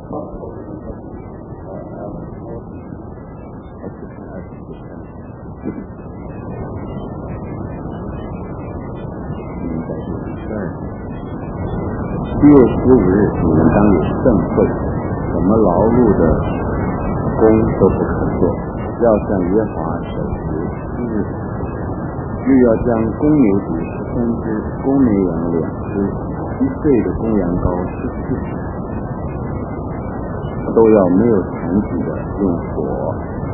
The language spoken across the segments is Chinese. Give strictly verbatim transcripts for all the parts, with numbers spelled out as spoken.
七月十五日，你们当有盛会，什么劳碌的工都不可做，要向耶和华守节七日，又要将公牛犊十三只，公绵羊两只，一岁的公羊羔十四只，都要没有残疾的用火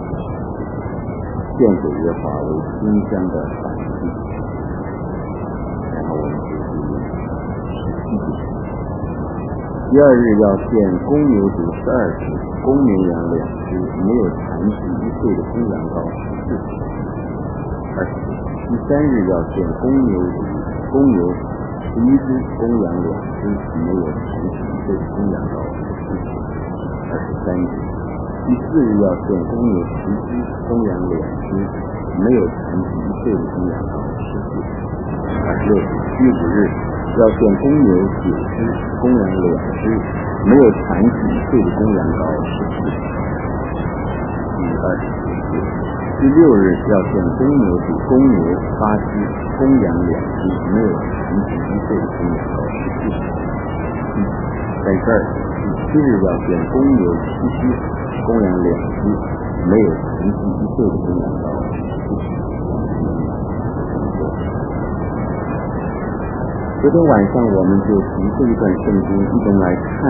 献给耶和华为馨香的燔祭。然后我们就第十七节。第二日要献公牛犊十二只，公绵羊两只，没有残疾一岁的公羊羔十四只。二十节。第三日要献公牛犊、公牛十一只，公羊两只，没有残疾一岁的公羊羔十四只。二十三节。第四日要献公牛十只，公羊两只，没有残疾一岁的公羊羔十四只。二十六节。第五日要献公牛九只，公羊两只，没有残疾一岁的公羊羔十四只。第二十九节。第六日要献公牛比公牛八只，公羊两只，没有残疾一岁的公羊羔十四只。在这儿，第七日要献公牛七只，公羊两只，没有残疾一岁的公羊羔十四只。昨天晚上我们就从这一段圣经一同来看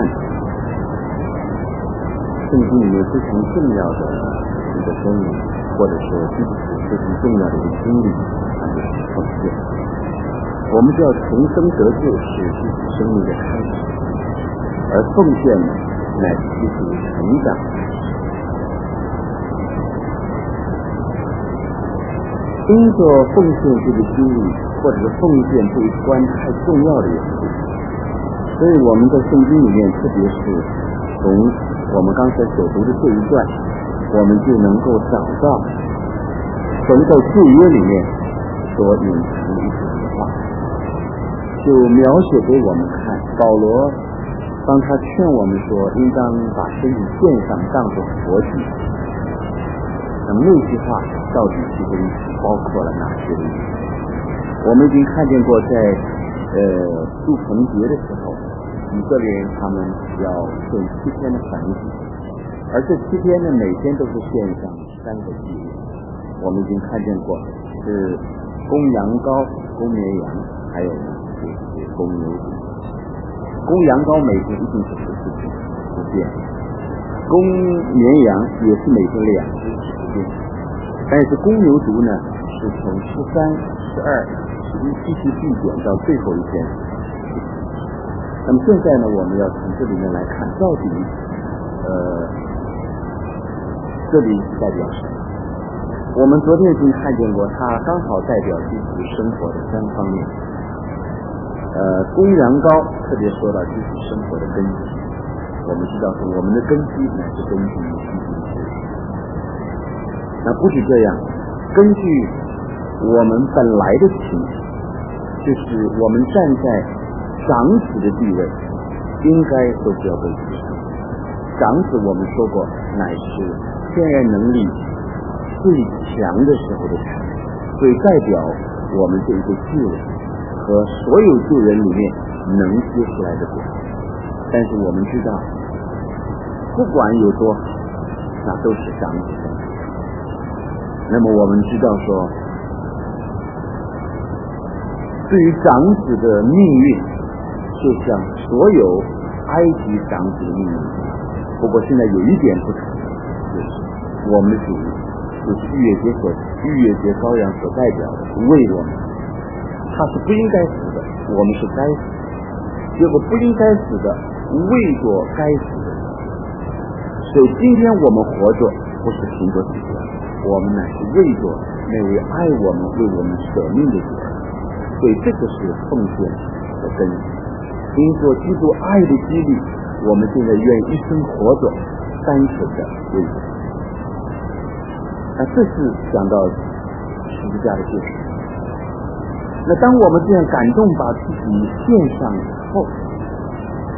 圣经里面非常重要的一个真理，或者说非常重要的一个经历，那就是奉献。我们知道重生得救是自己生命的开始，而奉献呢乃是自己成长。因着奉献这个经历，或者是奉献这一关太重要的缘故，所以我们在圣经里面，特别是从我们刚才所读的这一段，我们就能够找到神在旧约里面所隐藏的一句话，就描写给我们看。保罗当他劝我们说应当把身体献上当作活祭，那么那句话到底其中包括了哪些的意思？我们已经看见过在呃祝棚节的时候，以色列人他们要献七天的燔祭，而这七天呢每天都是献上三个祭物。我们已经看见过是公羊羔、公绵羊，还有呢就是公牛犊。公羊羔每天一定是十四只不变，公绵羊也是每天两只不变，但是公牛犊呢是从十三、十二、十一继续递减到最后一天。那么现在呢，我们要从这里面来看，到底呃这里是代表什么？我们昨天已经看见过，它刚好代表基督生活的三方面。呃，公羊羔特别说到基督生活的根基，我们知道说我们的根基乃是根据于基督的。那不止这样，根据我们本来的情，就是我们站在长子的地位，应该都是要被提升。长子我们说过，乃是天然能力最强的时候的产物，所以代表我们这一个救人和所有救人里面能结出来的果。但是我们知道，不管有多好，那都是长子的。那么我们知道说，对于长子的命运，就像所有埃及长子的命运。不过现在有一点不同，就是我们的主，就是逾越节所逾越节羔羊所代表的，为我们，他是不应该死的，我们是该死的。结果不应该死的，为着该死的。所以今天我们活着，不是凭着自己，我们乃是为着那位爱我们、为我们舍命的主。所以这个是奉献的根基。因着基督爱的激励，我们现在愿意一生活着，单纯的为主。那这是讲到十字架的救赎。那当我们这样感动把自己献上以后，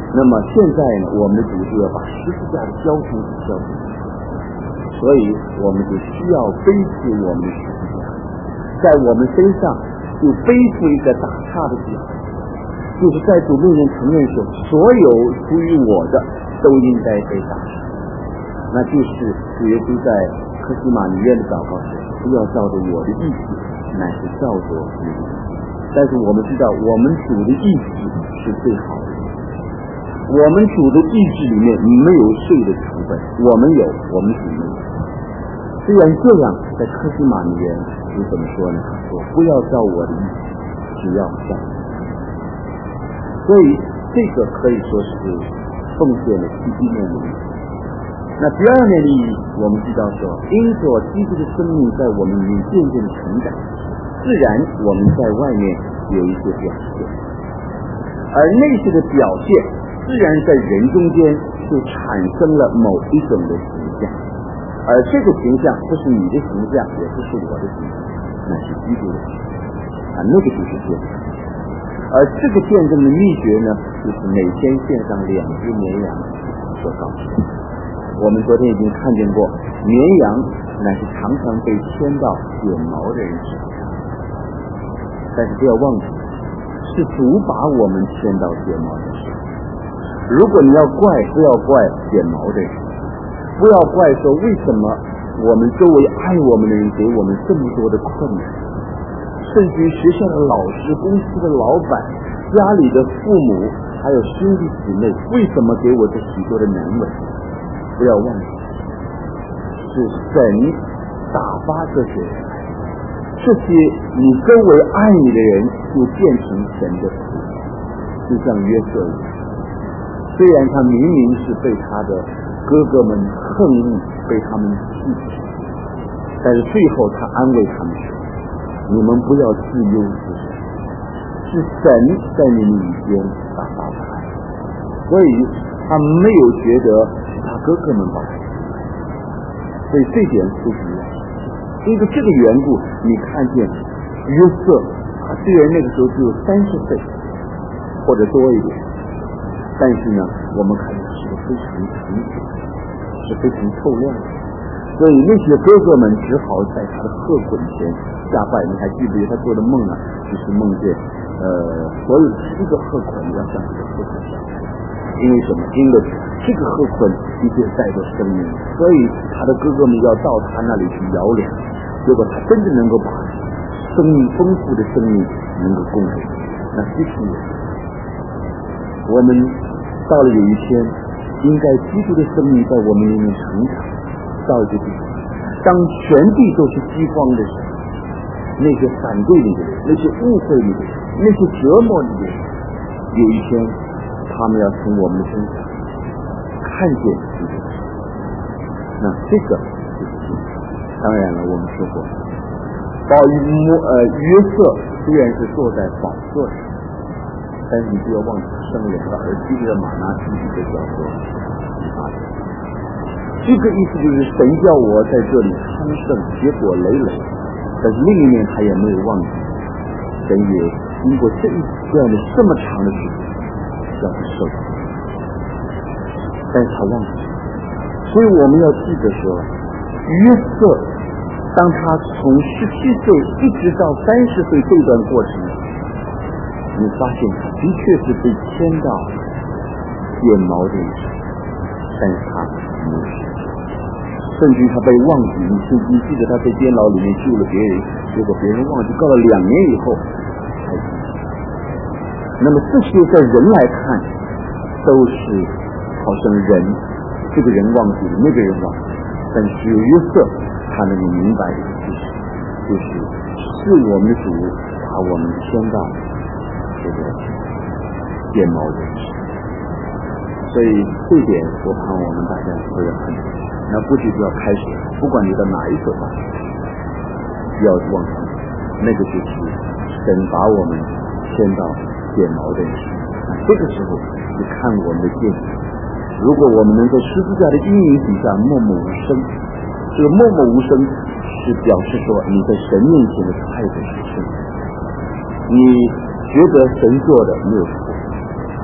那么现在呢，我们的主就要把十字架的交通交出去，所以我们就需要背起我们的十字架，在我们身上就背负一个打岔的角，就是在主面前承认说，所有属于我的都应该被打岔。那就是主耶稣在客西马尼园的祷告说，不要照着我的意志，乃是照着你的意志。但是我们知道，我们主的意志是最好的，我们主的意志里面没有罪的成分，我们有，我们主没有。虽然这样，在客西马尼园是怎么说呢？他说不要照我的意志，只要照你。所以这个可以说是奉献的第一面的意义。那第二面的意义，我们知道说，因着基督的生命在我们里面渐渐的成长，自然我们在外面有一些表现，而那些的表现自然在人中间就产生了某一种的形象，而这个形象不是你的形象，也不是我的形象，那是基督的形象啊，那个就是见证。而这个见证的秘诀呢，就是每天献上两只绵羊所告诉的。我们昨天已经看见过，绵羊乃是常常被牵到剪毛的人身上，但是不要忘记，是主把我们牵到剪毛的身上。如果你要怪，不要怪剪毛的人，不要怪说为什么我们周围爱我们的人给我们这么多的困难，甚至于学校的老师、公司的老板、家里的父母，还有兄弟姊妹，为什么给我这许多的难为？不要忘记，是神打发这些人，这些你周围爱你的人就变成神的仆人，就像约瑟一样。虽然他明明是被他的哥哥们恨恶，被他们弃绝，但是最后他安慰他们说，你们不要自忧自神，是神在你们里边打发他，所以他没有觉得他哥哥们把他，所以这点是不一样。因为这个缘故，你看见约瑟啊，虽然那个时候只有三十岁或者多一点，但是呢，我们看见是个非常清楚，是非常透亮的。所以那些哥哥们只好在他的鹤捆前下拜。你还记不记得他做的梦呢？就是梦见呃，所有七个鹤捆要向这个鹤捆下拜。因为什么？因为这个鹤捆的确带着生命，所以他的哥哥们要到他那里去摇铃，结果他真的能够把生命丰富的生命能够供给。那这是我们到了有一天，应该基督的生命在我们里面成长到一个地步，当全地都是饥荒的时候，那些反对你的人，那些误会你的人，那些折磨你的人，有一天他们要从我们身上看见基督的生命。那这个就是信心。当然了，我们说过，保摩呃约瑟虽然是坐在宝座上，但是你不要忘记生两个儿子，一个马拿西，一个叫做以法莲。这个意思就是神叫我在这里昌盛，结果累累。但是另一面他也没有忘记，神也经过这一这样的这么长的时间要他受苦，但是他忘记。所以我们要记得说，约瑟当他从十七岁一直到三十岁这段过程，你发现他的确是被牵到剪毛的人身上，但是他没有，甚至于他被忘记。你记你记得他在监牢里面救了别人，结果别人忘记，告了两年以后才记得。那么这些在人来看都是好像人，这个人忘记了，那个人忘记了，但是只有约瑟他能够明白这个事实，就是是我们的主把我们牵到这个剪毛的人身上。所以这点我盼我们大家都要很清楚。那不仅要开始，不管你到哪一所大学，要忘记那个就是神把我们牵到剪毛的人身上。那这个时候你看我们的见证，如果我们能在十字架的阴影底下默默无声，这个默默无声是表示说你在神面前的态度是正确，你觉得神做的没有错，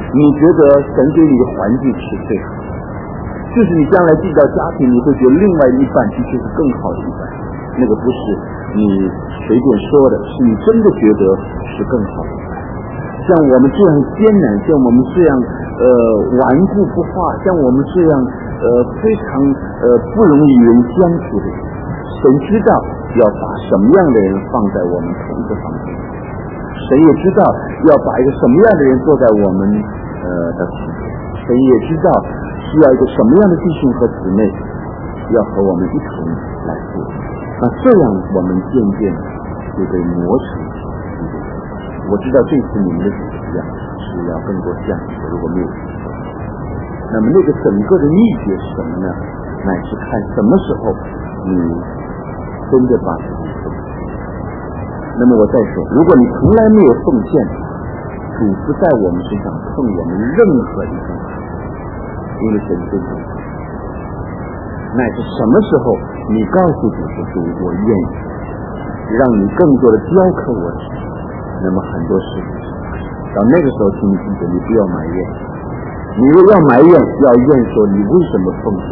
你觉得神给你的环境是最好的，就是你将来进到家庭，你会觉得另外一半的确是更好的一半，那个不是你随便说的，是你真的觉得是更好的一半。像我们这样艰难，像我们这样呃顽固不化，像我们这样呃非常呃不容易与人相处的人，神知道要把什么样的人放在我们同一个房间，神也知道要把一个什么样的人坐在我们呃的旁边，神也知道需要一个什么样的弟兄和姊妹要和我们一同来做。那这样我们渐渐就被磨成基督。我知道这次你们的主样是要更多像的，如果没有，那么那个整个的秘诀是什么呢？乃是看什么时候你真的把自己奉献。那么我再说，如果你从来没有奉献，主不在我们身上碰我们任何一分，因为神真的。乃是什么时候你告诉主说主我愿意让你更多的教课我自己，那么很多事情到那个时候，请你记得，你不要埋怨，你如果要埋怨要怨说你为什么奉献，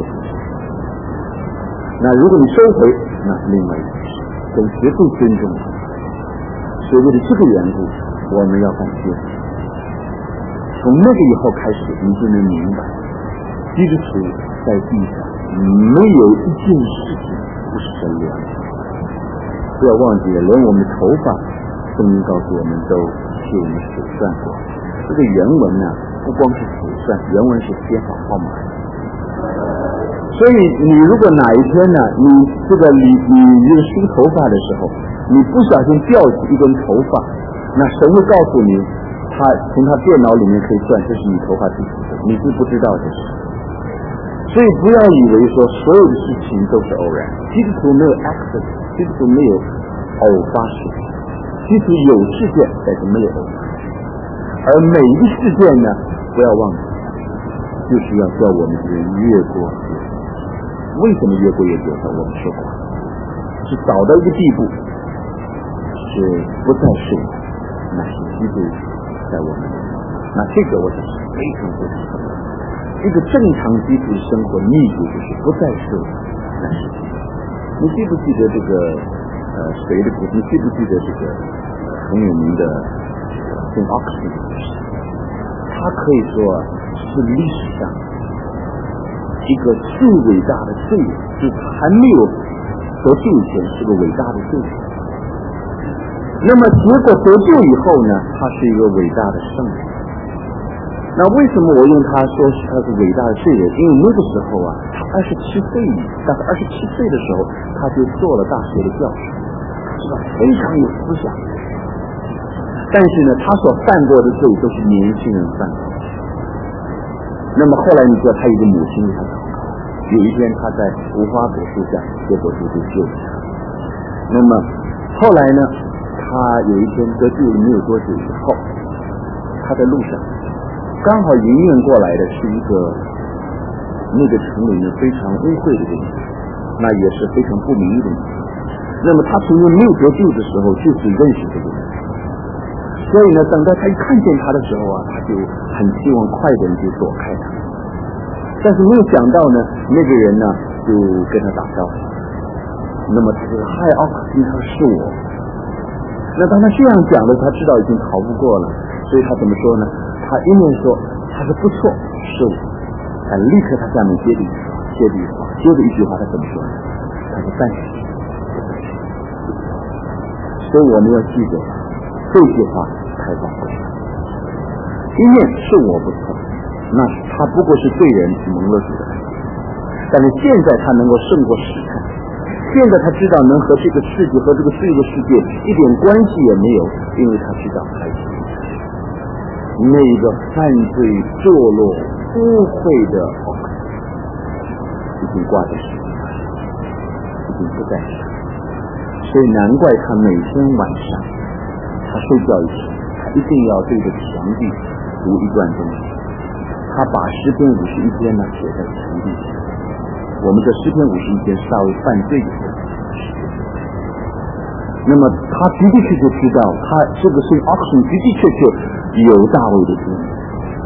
那如果你收回，那是另外一回事，跟绝对尊重。所以为了这个缘故，我们要感谢。从那个以后开始，你就能明白，基督徒在地上没有一件事情不是神良的。不要忘记了，连我们的头发，圣经告诉我们都替我们数算过。这个原文呢，不光是数算，原文是编好号码。所以你如果哪一天呢，你这个你你这个梳头发的时候，你不小心掉起一根头发，那神会告诉你，他从他电脑里面可以算这是你头发第几根，你是不知道的事。所以不要以为说所有的事情都是偶然，基督徒没有 accident， 基督徒没有偶发事件，基督徒有事件，但是没有偶发。而每一个事件呢，不要忘记，就是要叫我们人越过越久。为什么越过越久呢？我们说过，是找到一个地步，是不再是我，那是基督在我们里面。那这个我想是非常非常重要的。一个正常基督生活秘诀就是不再是我，那是基督。你记不记得这个呃谁的故事？你记不记得这个呃很有名的圣奥克斯的故事？他可以说是历史上一个最伟大的罪人，就是他还没有得救以前是个伟大的罪人。那么结果得救以后呢，他是一个伟大的圣人。那为什么我用他说是他是伟大的罪人？因为那个时候啊，他二十七岁，大概二十七岁的时候，他就做了大学的教授，他知道非常有思想。但是呢，他所犯过的罪都是年轻人犯过的。那么后来你知道他一个母亲给他祷告，有一天他在无花果树下，结果就被救了。那么后来呢，他有一天得救没有多久以后，他在路上刚好迎面过来的是一个那个城里面非常污秽的人，那也是非常不明的人。那么他从前没有得救的时候，就是认识这个人。所以呢，等到他一看见他的时候啊，他就很希望快点就躲开他。但是没有想到呢，那个人呢就跟他打招呼。那么他就说：“嗨，奥克斯，他说是我。”那当他这样讲的，他知道已经逃不过了，所以他怎么说呢？他一面说他说不错，是我，但立刻他下面接着一句话，接着一句话，接着一句话，他怎么说呢？他说但是，所以我们要记得这句话太宝贵了。一面是我不错，那是他不过是罪人蒙了主的恩，但是现在他能够胜过试探，现在他知道能和这个世界和这个罪恶世界一点关系也没有，因为他知道还是那个犯罪堕落污秽的奥克已经挂在世界上，已经不在世，所以难怪他每天晚上他睡觉以前，他一定要对着墙壁读一段东西。他把诗篇五十一篇呢写在墙壁上。我们的诗篇五十一篇是大卫犯罪以后的诗篇。那么他的的确确知道，他这个圣奥克森的的确确有大卫的经历。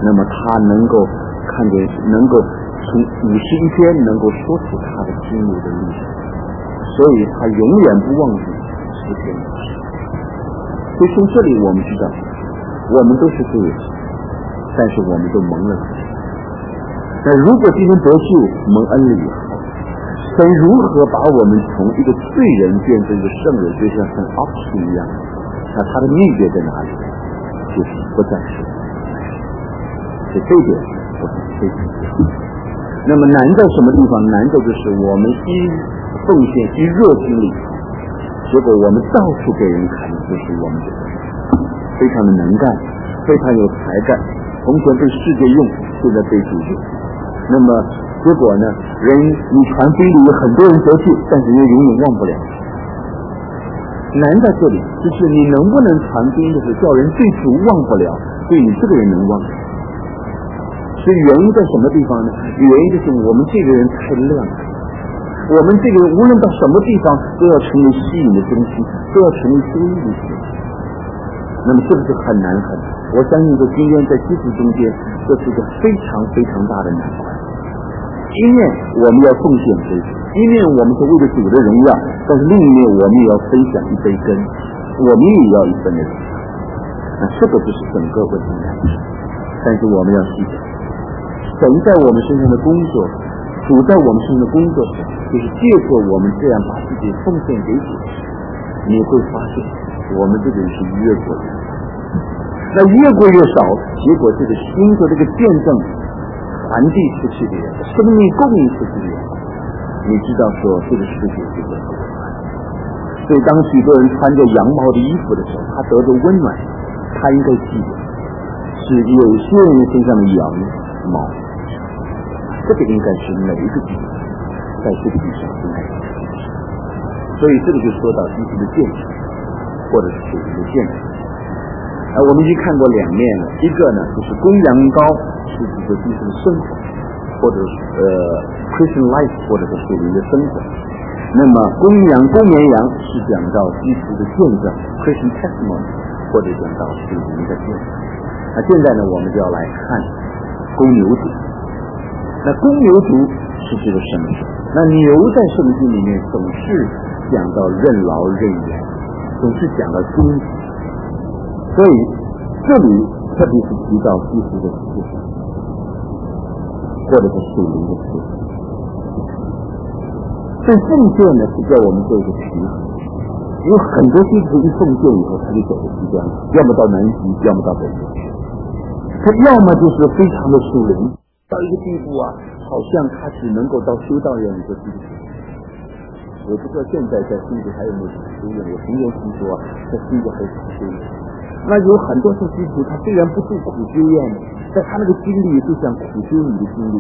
那么他能够看见，能够从五十一天能够说出他的心路的历史，所以他永远不忘记诗篇的事。所以从这里我们知道，我们都是罪人，但是我们都蒙了恩。那如果今天得救蒙恩了以后，神如何把我们从一个罪人变成一个圣人，就像圣奥斯一样，那他的秘诀在哪里？就是不再是。所以这一点我是非常喜欢。那么难在什么地方？难在就是我们一奉献一热心里，结果我们到处给人看，就是我们这个非常的能干，非常有才干，从前被世界用，现在被主用。那么结果呢？人你传福音里有很多人得救，但是也永远忘不了。难在这里，就是你能不能传福音的时候，叫人对主忘不了，对你这个人能忘。所以原因在什么地方呢？原因就是我们这个人太亮了，我们这个人无论到什么地方都要成为吸引的中心，都要成为收益的中心。那么这个是很难很难。我相信在今天在基督中间，这是一个非常非常大的难关。一面我们要奉献给主，一面我们是为了主的荣耀，但是另一面我们也要分享一杯羹，我们也要一份的荣耀。那这个就是整个问题的难题。但是我们要记得，神在我们身上的工作，主在我们身上的工作是，就是借着我们这样把自己奉献给主，你会发现我们这个人是越过越少。那越过越少，结果这个新的这个见证传递出去的人，生命供应出去的人，你知道说这个世界是个很温暖。所以当许多人穿着羊毛的衣服的时候，他得着温暖，他应该记得是有些人身上的羊毛，这个应该是每一个基督徒在这个地上应该有。所以这个就说到基督的见证，或者是属灵的见证。呃，我们已经看过两面了，一个呢就是公羊羔是指的基督的生活，或者是呃 Christian life， 或者是属灵的生活。那么公羊、公绵羊是讲到基督的见证 Christian testimony， 或者讲到属灵的见证。那现在呢，我们就要来看公牛犊。那公牛犊是这个什么？那牛在圣经里面总是讲到任劳任怨，总是讲到忠心。所以这里特别是提到基督的事，或者是属灵的事。所以奉献呢是叫我们做一个平衡。有很多基督徒一奉献以后，他就走的极端，要么到南极，要么到北极去。他要么就是非常的属灵，到一个地步啊，好像他只能够到修道院里做基督徒。我不知道现在在新竹还有没有修院，我从前听说在新竹还有修院。那有很多是基督徒，他虽然不住苦修院，但他那个经历就像苦修女的经历。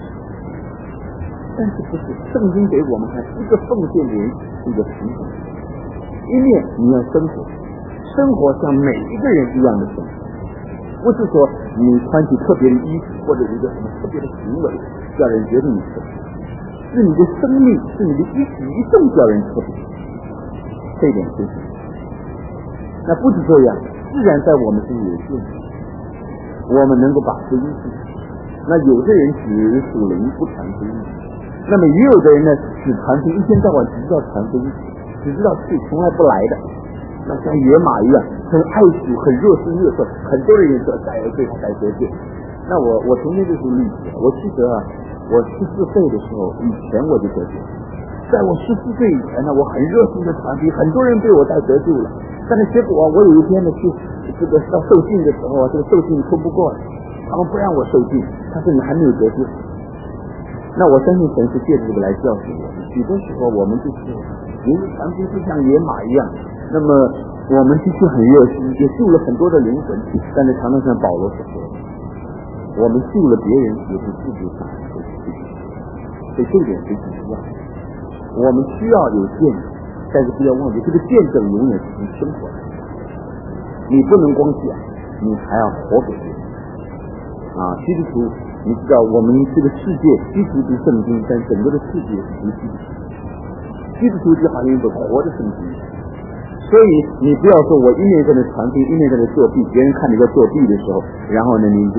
但是不是圣经给我们看一个奉献的人是一个平衡，一面你要生活，生活像每一个人一样的生活，不是说你穿起特别的衣服或者一个什么特别的行为叫人觉得你特别，是你的生命，是你的一举一动叫人特别，这一点是。那不止这样，自然在我们身上有限制，我们能够把福音出去。那有的人只属灵不传福音，那么也有的人呢只传福音，一天到晚只知道传福音，只知道去，从来不来的，那像野马一样，很爱主，很热心热色，很多人也说带对他带得罪。那我我从前就是例子，我记得啊，我十四岁的时候，以前我就得罪，在我十四岁以前呢，我很热心的传福音，很多人被我带得罪了。但是结果啊，我有一天呢去这个到受尽的时候啊，这个受尽通不过了，他们不让我受尽，他说你还没有得救。那我相信神是借着这个来教训我们。许多时候我们就是由于传福音就像野马一样，那么我们的确很热心，也救了很多的灵魂，但是常常像保罗所说的，我们救了别人也是自己打的，所以这点非常重要。我们需要有见证，但是不要忘记这个见证永远是从生活的，你不能光讲，你还要活给别人啊！基督徒，你知道我们这个世界基督徒圣经，但整个的世界是基督徒，基督徒就好像一本活的圣经。所以你不要说我一面在那传递，一面在那作弊，别人看你在作弊的时候，然后呢你这个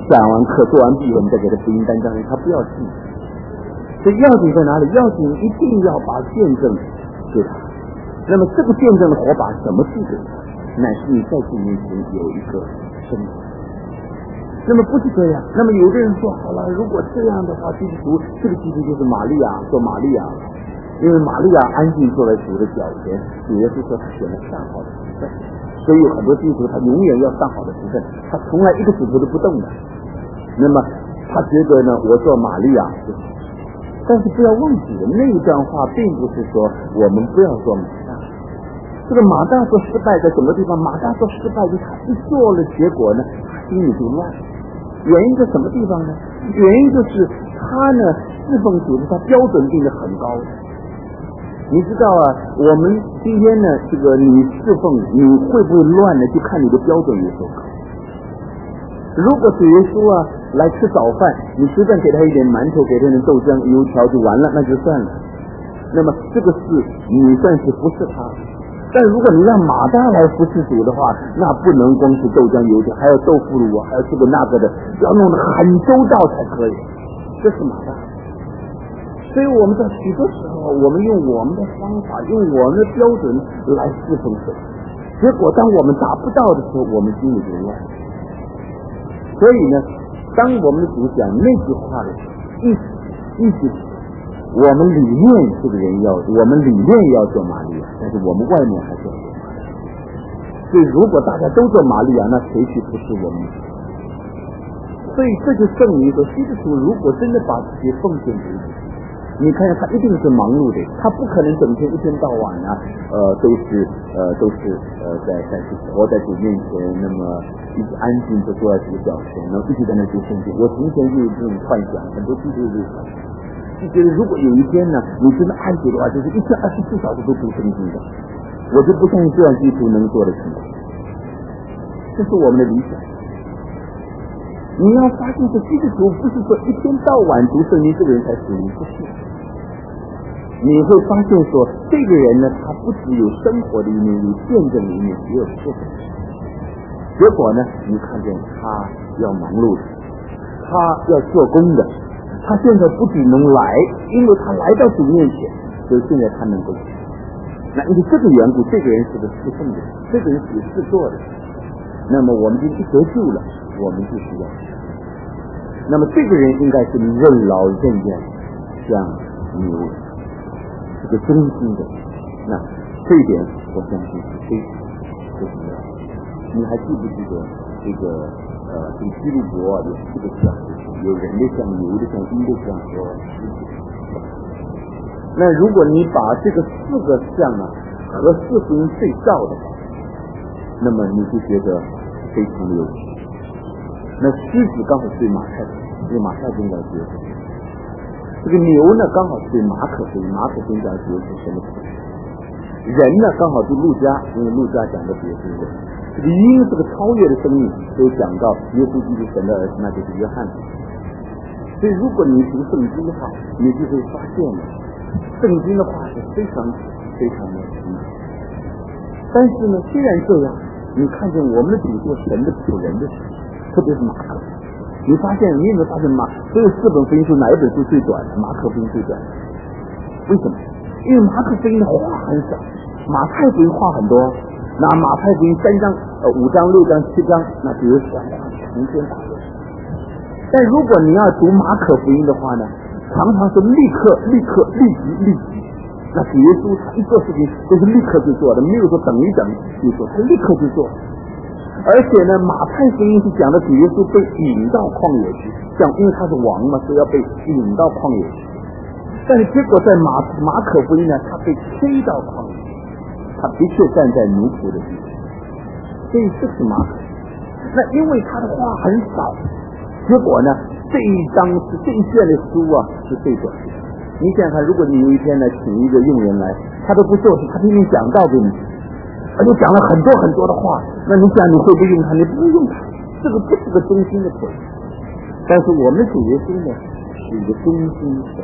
讲完课做完毕我们再给他福音单张，他不要信。所以要紧在哪里？要紧一定要把见证给他。那么这个见证的火把怎么递给他？乃是你在主面前有一个生活。那么不是这样。那么有的人说，好了，如果这样的话，基督徒这个基督就是玛利亚，做玛利亚，因为玛利亚安静坐在主的脚前，主耶稣说他选了上好的福分，所以有很多基督徒他永远要上好的福分，他从来一个指头都不动的。那么他觉得呢，我做玛利亚就好。但是不要忘记了，那一段话并不是说我们不要做马大。这个马大做失败在什么地方？马大做失败就是他一做了，结果呢，他心里就乱。原因在什么地方呢？原因就是他呢侍奉主的他标准定得很高。你知道啊，我们今天呢，这个你侍奉你会不会乱呢？就看你的标准有多高。如果主耶稣啊来吃早饭，你随便给他一点馒头，给他点豆浆、油条就完了，那就算了。那么这个事你算是服侍他。但如果你让马大来服侍主的话，那不能光是豆浆油条，还要豆腐乳，还要这个那个的，要弄得很周到才可以。这是马大。所以我们在许多时候，我们用我们的方法，用我们的标准来侍奉神，结果当我们达不到的时候，我们心里就乱。所以呢，当我们的主讲那句话的时候，意思意思我们里面这个人要，我们里面要做玛利亚，但是我们外面还是要做玛利亚。所以如果大家都做玛利亚，那谁去服侍我们？所以这就证明说，基督徒如果真的把自己奉献给主，你看他一定是忙碌的，他不可能整天一天到晚啊，呃，都是呃都是呃在在活在主面前，那么一直安静的坐在主脚前，然后一直在那读圣经。我从前就有这种幻想，很多基督徒就就觉得如果有一天呢，你真的爱主的话，就是一天二十四小时都读圣经的。我就不相信这样基督徒能做得成。这是我们的理想。你要发现这基督徒不是说一天到晚读圣经这个人才属灵，不是。你会发现说，这个人呢，他不只有生活的一面，有见证的一面，也有侍奉。结果呢，你看见他要忙碌的，他要做工的，他现在不仅能来，因为他来到主面前，所以现在他能够。那因为这个缘故，这个人是个侍奉的，这个人是有事做的。那么我们就一得救了，我们就需要。那么这个人应该是任劳任怨，像牛，这个忠心的。那这一点我相信是非常非常重要。你还记不记得这个呃，这个基督国有四个像，有人的像、牛的像、鹰的像和狮子。那如果你把这个四个像啊和四福音对照的话，那么你就觉得非常有趣。那狮子刚好对马太，因为马太宗教节日。这个牛呢刚好对马可福音，马可宗教节日是什么？人呢刚好对路加，因为路加讲的节日人。这个鹰是个超越的生命，都讲到耶稣基督神的儿子，那就是约翰。所以如果你读圣经的话，你就会发现圣经的话是非常非常的奇妙。但是呢，虽然这样，你看见我们的主做神的仆人的时候，特别是马可，你发现你有没有发现马所有四本福音书哪一本书最短的？马可福音最短。为什么？因为马可福音的话很少，马太福音话很多。那马太福音三章、呃五章、六章、七章，那比如说长篇大论。但如果你要读马可福音的话呢，常常是立刻、立刻、立即、立即。那主耶稣他一做事情都是立刻就做的，没有说等一等就做，他立刻就做。而且呢，马太福音是讲的主耶稣被引到旷野去，像因为他是王嘛，所以要被引到旷野去。但是结果在马马可福音呢，他被推到旷野。他的确站在奴仆的地方，所以这是马可。那因为他的话很少，结果呢，这一章是这一卷的书啊是最短的。你想想看，如果你有一天呢请一个佣人来，他都不做事，他天天讲道给你，而且讲了很多很多的话，那你想你会不会用他？你不会用他，这个不是个忠心的仆人。但是我们主耶稣呢是一个忠心神，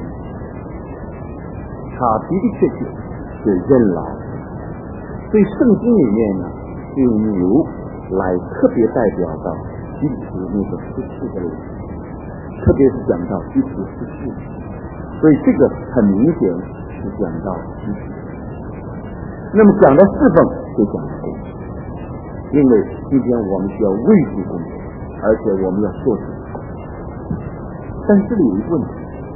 他的的确确是任劳。所以圣经里面呢，就用牛来特别代表到基础那个十四个人，特别是讲到基础十四，所以这个很明显是讲到基础。那么讲到侍奉就讲到公义，因为今天我们需要为主工作，而且我们要做主。但这里有一个问题，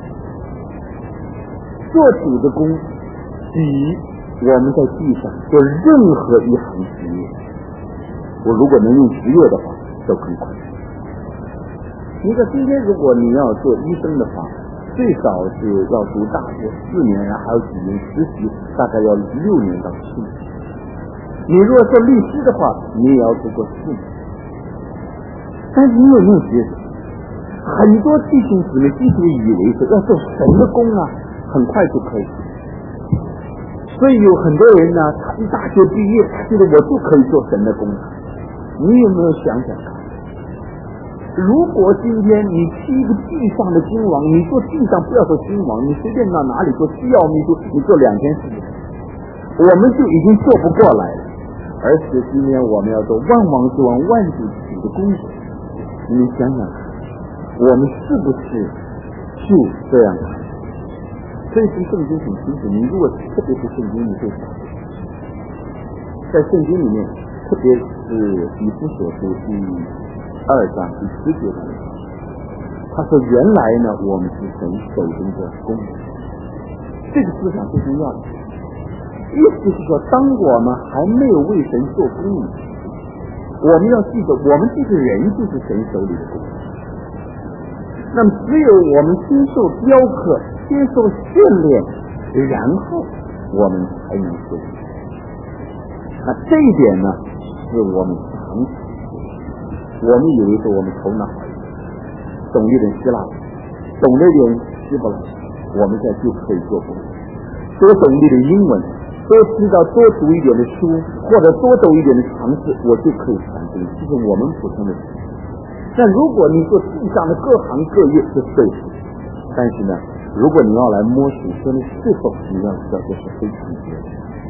做主的工比我们在地上做任何一行职业，我如果能用职业的话都更快。你说今天如果你要做医生的话，最少是要读大学四年，然后还有几年实习，大概要六年到七年。你如果做律师的话，你也要读过四年。但是你有没有觉得，很多弟兄姊妹即使以为是要做神的工啊，很快就可以。所以有很多人呢，他一大学毕业，他觉得我就可以做神的工了。你有没有想想看？如果今天你是一个地上的君王，你做地上不要做君王，你随便到哪里做需要秘书，你做两件事情，我们就已经做不过来了。而且今天我们要做万王之王、万主之主的工作，你想想看，我们是不是就这样看？所以从圣经很清楚，你如果特别是圣经，你会发现，在圣经里面，特别是以弗所书第二章第十节的，他说原来呢我们是神手中的工人，这个思想非常要紧。意思是说，当我们还没有为神做工人，我们要记得我们这个人就是神手里的工人。那么只有我们接受雕刻、接受训练，然后我们才能做。那这一点呢是我们常识。我们以为是我们头脑好一点，懂一点希腊语，懂一点希伯来，我们现在就可以做工。多懂一点英文，多知道多读一点的书，或者多懂一点的常识，我就可以传经。这是我们普通的事。但如果你做地上的各行各业是对的，但是呢，如果你要来摸属天的侍奉，你要知道这是非常绝的。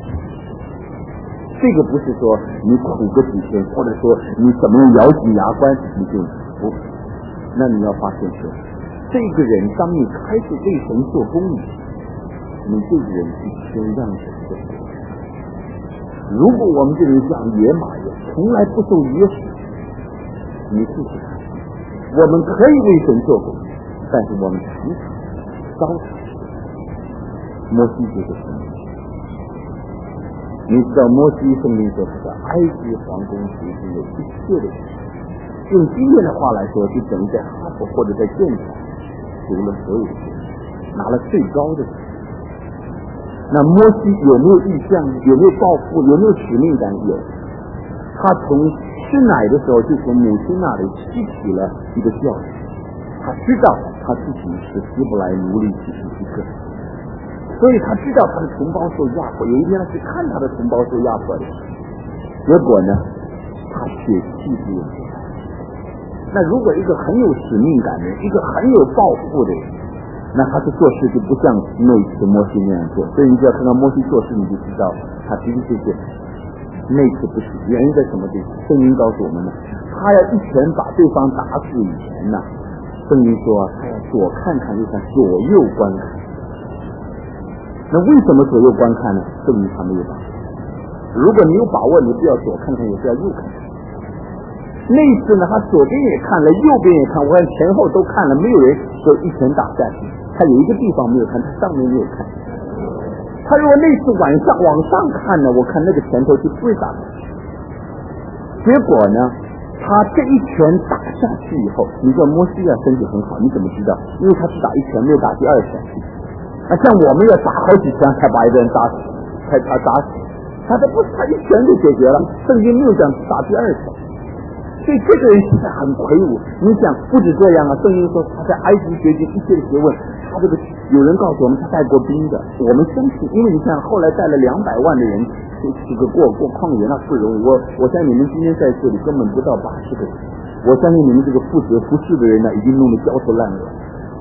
这个不是说你苦个几天，或者说你怎么咬紧牙关你就不，那你要发现说，这个人当你开始为神做工，你这个人必须让神做工。如果我们这人像野马一样，从来不受约束，你试试看，我们可以为神做工，但是我们常常糟蹋。摩西就是什么？你知道摩西圣经说是在埃及皇宫其实有一切的事，用今天的话来说，就等于在哈佛或者在剑桥读了所有的事，拿了最高的。那摩西有没有意向？有没有抱负？有没有使命感？有。他从吃奶的时候就从母亲那里吸取了一个教训，他知道他自己是希伯来奴隶其中一个。所以他知道他的同胞受压迫，有一天他去看他的同胞受压迫的，结果呢，他血气不有。那如果一个很有使命感的人，一个很有抱负的人，那他是做事就不像那次摩西那样做。所以你只要看到摩西做事，你就知道他的确是那次不是。原因在什么地方？圣经告诉我们呢，他要一拳把对方打死以前呢，圣经说他要左看看右看，左右观看。那为什么左右观看呢？证明他没有把握。如果你有把握，你不要左看看，也不要右看看。那一次呢，他左边也看了，右边也看，我看前后都看了，没有人说一拳打下去。他有一个地方没有看，他上面没有看。他如果那次晚上往上看呢，我看那个拳头就不会打下去。结果呢，他这一拳打下去以后，你说摩西啊身体很好，你怎么知道？因为他只打一拳，没有打第二拳。那像我们要打好几拳才把一个人打死，才他打死，他这不是他一拳就解决了，圣经没有讲打第二拳，所以这个人现在很魁梧。你想不止这样啊，圣经说他在埃及学习一切的学问，他这个有人告诉我们他带过兵的，我们相信，因为你看后来带了两百万的人这个过过旷野那不容易。我我相信你们今天在这里根本不到八十个人，我相信你们这个负责服侍的人呢已经弄得焦头烂额。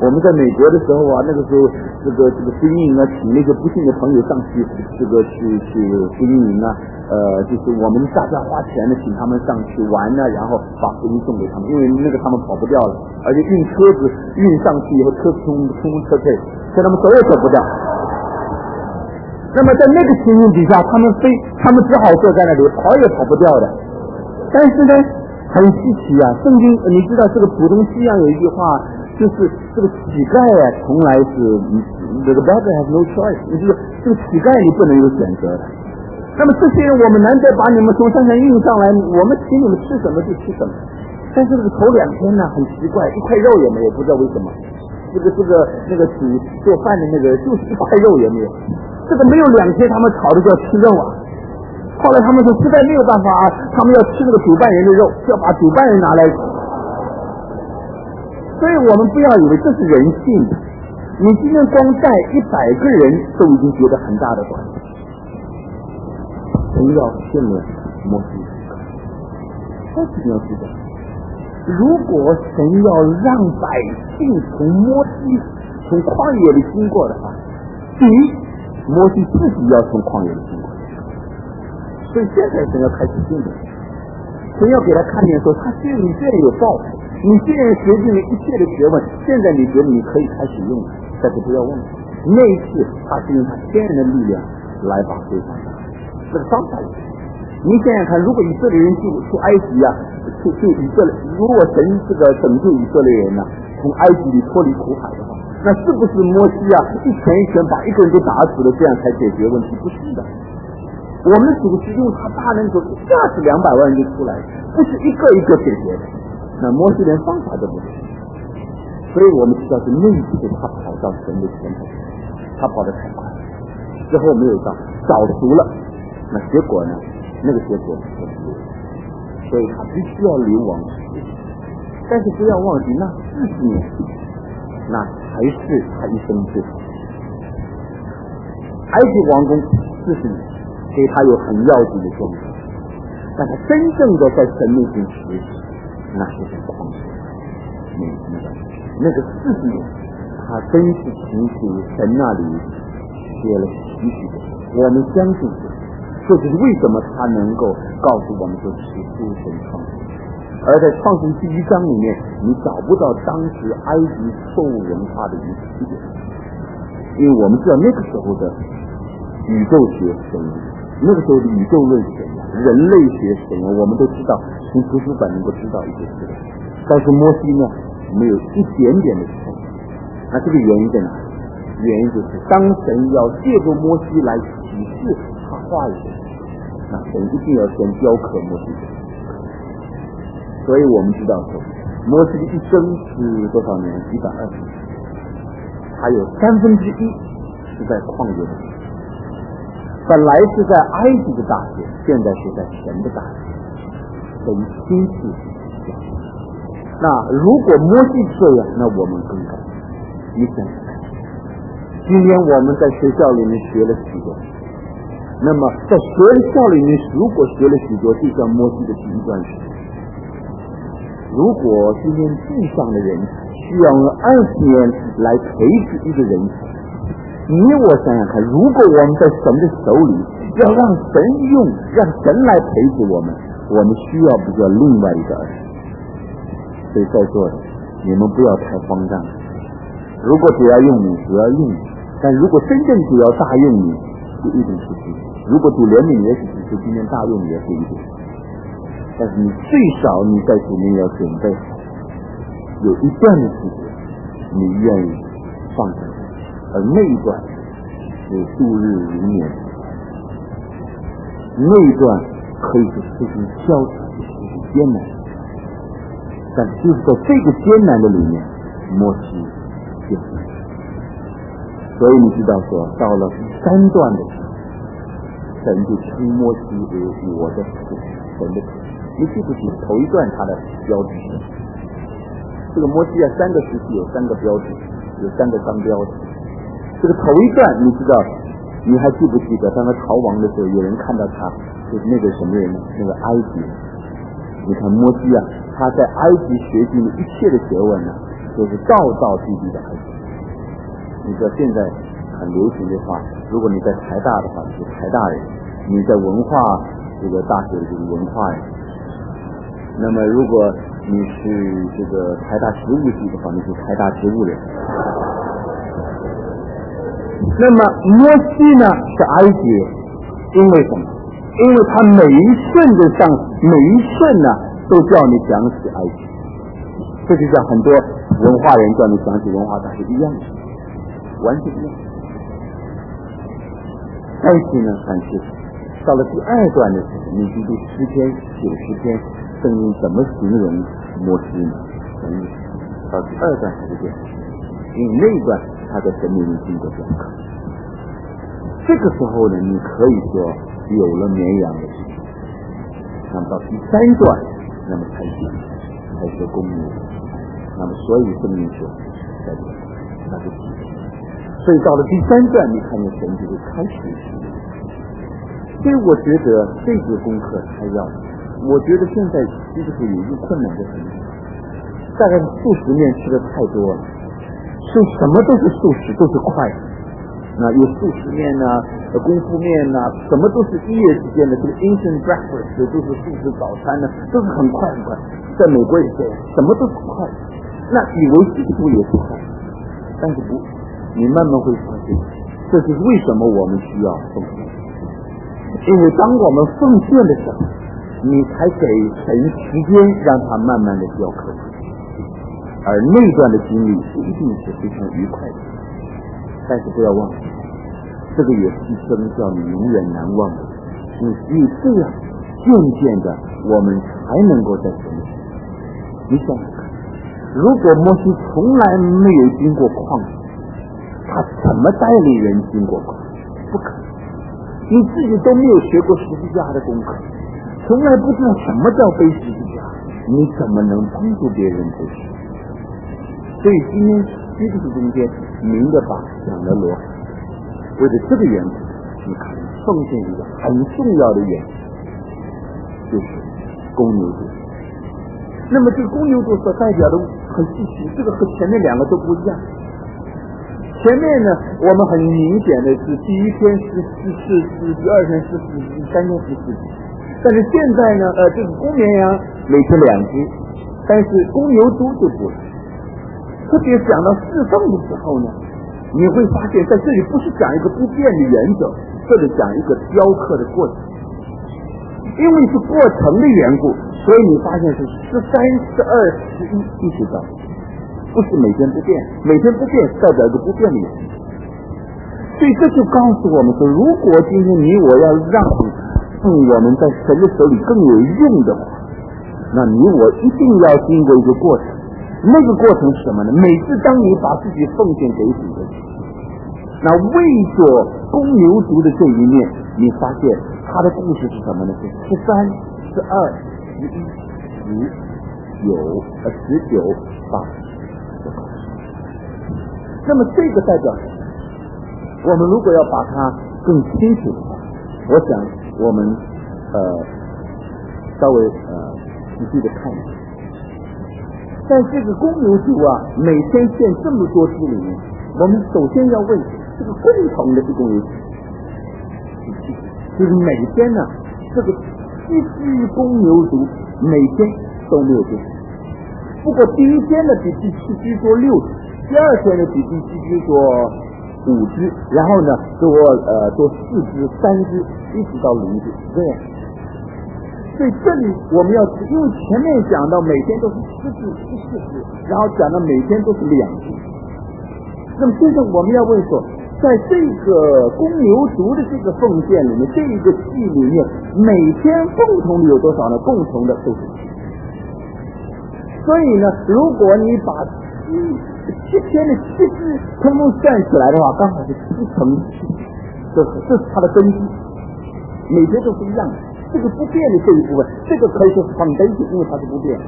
我们在美国的时候啊，那个时候这个这个福音营啊，请那些不信的朋友上去，这个去去福音营啊，呃，就是我们大家花钱的请他们上去玩呢、啊，然后把福音送给他们，因为那个他们跑不掉了，而且运车子运上去以后，车冲冲车退，所以他们走也走不掉。那么在那个情形底下，他们非他们只好坐在那里，跑也跑不掉的。但是呢，很稀奇啊，圣经你知道这个普通西洋有一句话。就是这个乞丐啊，从来是这个 beggar has no choice， 就是这个乞丐你不能有选择的。那么这些人，我们难得把你们从山上运上来，我们请你们吃什么就吃什么。但是这个头两天呢，很奇怪，一块肉也没有，不知道为什么。这个这个那个煮做饭的那个就是一块肉也没有。这个没有两天，他们吵着就要吃肉啊。后来他们说实在没有办法啊，他们要吃那个主办人的肉，就要把主办人拿来。所以我们不要以为这是人性的，你今天光带一百个人都已经觉得很大的短。神要训练摩西，这是你要知道。如果神要让百姓从摩西从旷野里经过的话，第一，摩西自己要从旷野里经过。所以现在神要开始训练，神要给他看见说，他对你这里有报复。你既然学尽了一切的学问，现在你觉得你可以开始用了，但是不要忘记，那一次他是用他天然的力量来把对方打，这个方法。你想想看，如果以色列人进出埃及啊，出去以色列，如果神这个拯救以色列人呢、啊，从埃及里脱离苦海的话，那是不是摩西啊一拳一拳把一个人都打死了，这样才解决问题？不是的。我们的主是用他大能手，一下子两百万人就出来，不是一个一个解决的。那摩西连方法都不是，所以我们知道是那一次他跑到神的前头，他跑得太快，之后没有到早熟了，那结果呢？那个结果不是，所以他必须要流亡。但是不要忘记，那四十年，那才是他一生最好。埃及王宫四十年，给他有很要紧的作用，但他真正的在神面前实习。那是在旷野，那那个那个四十年，他真是从主神那里学了许许的。我们相信，这就是为什么他能够告诉我们说是诸神创造。而在创世第一章里面，你找不到当时埃及错误文化的一个起点，因为我们知道那个时候的宇宙学神，那个时候的宇宙论神，人类学神，我们都知道。从图书馆能够知道一些事，但是摩西呢没有一点点的错。那这个原因在哪里？原因就是当神要借助摩西来启示他话语，那神一定要先教课摩西。所以我们知道说，摩西的一生是多少年？一百二十年，还有三分之一是在旷野里，本来是在埃及的大学，现在是在神的大学。等于亲自。那如果摩西这样，那我们更高。你想想看，今天我们在学校里面学了许多，那么在学校里面如果学了许多，就像摩西的第一段时间。如果今天地上的人需要用二十年来培植一个人才，你我想想看，如果我们在神的手里，要让神用，让神来培植我们。我们需要比较另外一个儿子，所以在座的你们不要太慌张。如果主要用你，主要用你；但如果真正主要大用你，就一定是主。如果主怜悯也许只是今天大用也不一定。但是你最少你在主面要准备好，有一段的时间你愿意放下，而那一段是度日如年，那一段。可以是非常消极，是艰难，但是就是在这个艰难的里面，摩西就，所以你知道说，到了第三段的时候，神就称摩西为我的仆，神的仆。你记不记得头一段他的标志是？这个摩西啊，三个时期有三个标志，有三个商标的。这个头一段你知道，你还记不记得当他逃亡的时候，有人看到他？就是那个什么人呢？那个埃及人。你看摩西啊，他在埃及学习了一切的学问呢， 就是道道地地的爱情。你知道现在很流行的话，如果你在台大的话就是台大人，你在文化这个大学的就是文化人，那么如果你是这个台大植物系的话，你是台大植物人。那么摩西呢是埃及，因为什么？因为他每一瞬的上每一瞬呢都叫你想起埃及，这就像很多文化人叫你想起文化大学一样的，完全一样。埃及呢很是到了第二段的时候，你记住诗篇九十篇圣经怎么形容摩西呢？嗯，到第二段才是这样，因为那一段他在神面前经过讲课。这个时候呢，你可以说有了绵羊的事情。那么到第三段，那么才是才是公牛。那么所以圣经说在这里，那就所以到了第三段，你看见神就会开始行。所以我觉得这个功课还要，我觉得现在其实是有一个困难的地方，大概素食面吃的太多了，所以什么都是素食，都是快的。那有素食面呐、啊、功夫面呐、啊，什么都是一夜之间的，这个 instant breakfast 都是素食早餐呢，都是很快很快。在美国也这样，什么都是快。那以为基督也是快，但是不，你慢慢会发现，这就是为什么我们需要奉献。因为当我们奉献的时候，你才给神时间让他慢慢的教课，而那段的经历不一定是非常愉快的。但是不要忘记，这个也是一生叫你永远难忘的。你只有这样，渐渐的，我们才能够在神面前。你想想看，如果摩西从来没有经过旷野，他怎么带领人经过旷野？不可能。你自己都没有学过十字架的功课，从来不知道什么叫背十字架，你怎么能帮助别人背十字架？所以今天基督徒中间明的把讲了罗海，为了这个缘故，你看奉献一个很重要的原因，就是公牛犊。那么这个公牛犊所代表的很具体，这个和前面两个都不一样。前面呢，我们很明显的是第一天是是是是，第二天是是第三天是四只，但是现在呢，呃，这个公绵羊每天两只，但是公牛犊就不是。特别讲到侍奉的时候呢，你会发现在这里不是讲一个不变的原则，这里讲一个雕刻的过程。因为是过程的缘故，所以你发现是十三、十二、十一一直到，不是每天不变，每天不变代表一个不变的原则。所以这就告诉我们说，如果今天你我要让嗯我们在神的手里更有用的话，那你我一定要经过一个过程。那个过程是什么呢？每次当你把自己奉献给主的时候，那为着公牛犊的这一面，你发现他的故事是什么呢？是十三、十二、十一、十九、呃十九、八十。那么这个代表什么？我们如果要把它更清楚的话，我想我们呃稍微呃仔细的看一下。在这个公牛犊啊，每天献这么多只里面，我们首先要问这个共同的这公牛犊，就是每天呢，这个七只公牛犊每天都没有变。不过第一天呢比第七只多六只，第二天呢比第七只多五只，然后呢多呃多四只、三只，一直到零只，这样。所以这里我们要，因为前面讲到每天都是十只、十四只，然后讲到每天都是两只。那么现在我们要问说，在这个公牛犊的这个奉献里面，这一个祭里面，每天共同的有多少呢？共同的都是七。所以呢，如果你把七七天的七只通通算起来的话，刚好是七乘七，这是这是它的根基，每天都是一样的。这个不变的这一部分，这个可以说是 foundation， 因为它是不变的。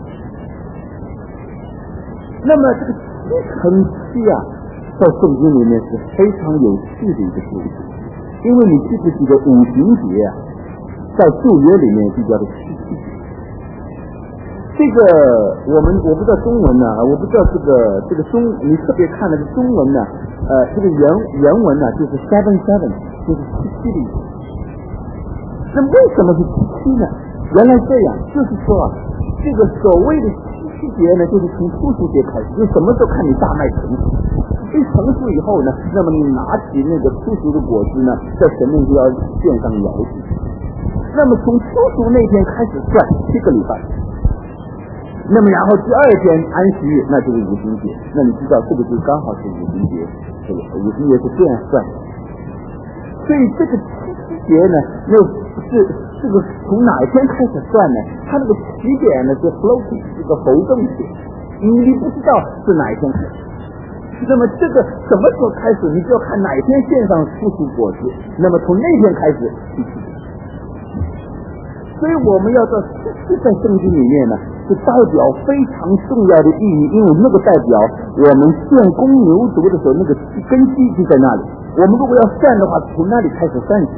那么这个七乘七啊，在圣经里面是非常有趣的一个数字，因为你记不记得五旬节啊，在旧约里面就叫做七夕节。 这个我们我不知道中文呢，我不知道这个这个中你特别看的是中文呢，呃，这个原原文呢就是 seven seven， 就是七七的意思。那为什么是七七呢？原来这样，就是说啊，这个所谓的七七节呢，就是从初熟节开始，就什么时候看你大麦成熟，一成熟以后呢，那么你拿起那个初熟的果子呢，在神面就要献上摇祭。那么从初熟那天开始算七个礼拜。那么然后第二天安息日，那就是五旬节。那你知道这个就刚好是五旬节，这个五旬节是这样算的。所以这个七七节呢，又是这个从哪一天开始算呢？它那个起点呢是 floating， 这个浮动点，你你不知道是哪一天开始。那么这个什么时候开始，你就要看哪一天献上初熟果子，那么从那天开始七七节。所以我们要知道七七在圣经里面呢，是代表非常重要的意义，因为那个代表我们献公牛犊的时候，那个根基就在那里。我们如果要算的话，从那里开始算起。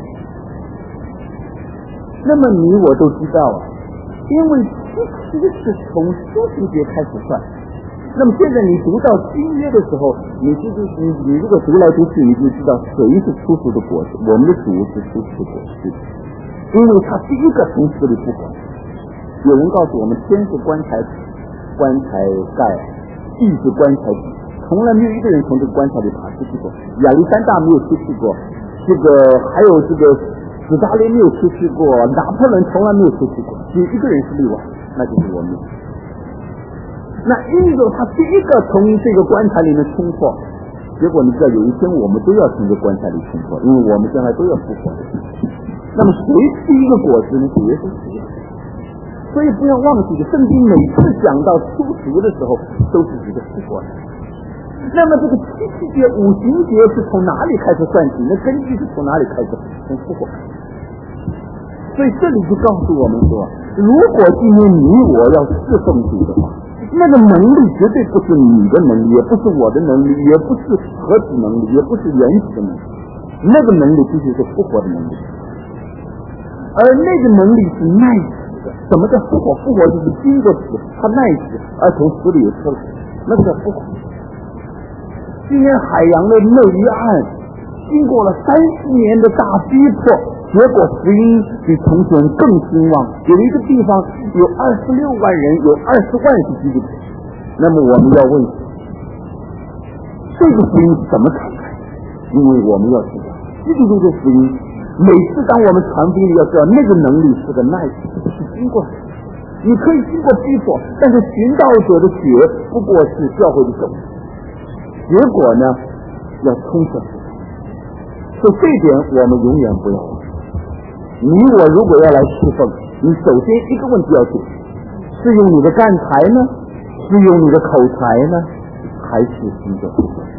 那么你我都知道啊，因为七七是从初熟节开始算。那么现在你读到新约的时候，你就是你你如果读来读去，你就知道谁是初熟的果子，我们的主是初熟的果子。因为他第一个从死里复活。有人告诉我们，天是棺材棺材盖，地是棺材底，从来没有一个人从这个棺材里爬出去过。亚历山大没有出去过，这个还有这个斯大林没有出去过，拿破仑从来没有出去过，只有一个人是例外，那就是我们。那印度他第一个从这个棺材里面冲破，结果你知道有一天我们都要从这棺材里冲破，因为我们将来都要复活的。那么谁第一个果子呢？主耶稣是。所以不要忘记，圣经每次讲到初熟的时候，都是指的复活的。那么这个七七节、五旬节是从哪里开始算起？那根据是从哪里开始？从复活。所以这里就告诉我们说，如果今天你我要侍奉主的话，那个能力绝对不是你的能力，也不是我的能力，也不是核子能力，也不是原子的能力，那个能力必须是复活的能力。而那个能力是耐死的。什么叫复活？复活就是经过死，它耐死，而从死里出来，那个叫复活。今天海洋的那一岸经过了三十年的大逼迫，结果福音比从前更兴旺。有一个地方有二十六万人，有二十万是基督徒。那么我们要问，这个福音怎么传开？因为我们要知道，基督徒的福音。每次当我们传福音，要知道那个能力是个耐心，是经过的。你可以经过逼迫，但是寻道者的血不过是教会的手，结果呢要冲出来。所以这一点我们永远不要忘。你我如果要来侍奉，你首先一个问题要解决：是用你的干才呢，是用你的口才呢，还是一个不对？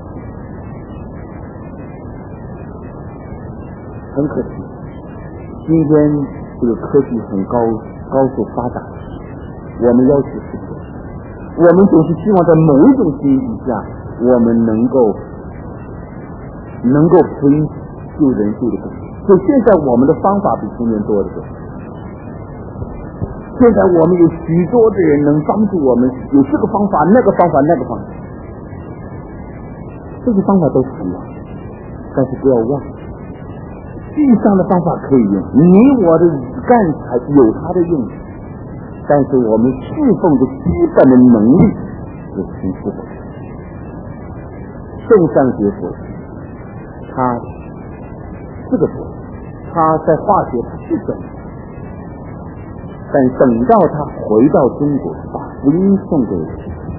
很可惜，今天这个科技很高高速发达，我们要求是这样，我们总是希望在某一种经济下，我们能够能够福音救人救的更多。所以现在我们的方法比从前多得多。现在我们有许多的人能帮助我们，有这个方法、那个方法、那个方法，这些方法都很好，但是不要忘记。地上的方法可以用，你我的干才有它的用，但是我们侍奉的基本的能力是从复活。圣上学说，他是个佛，他在化学他是真的，但等到他回到中国，把福音送给我们，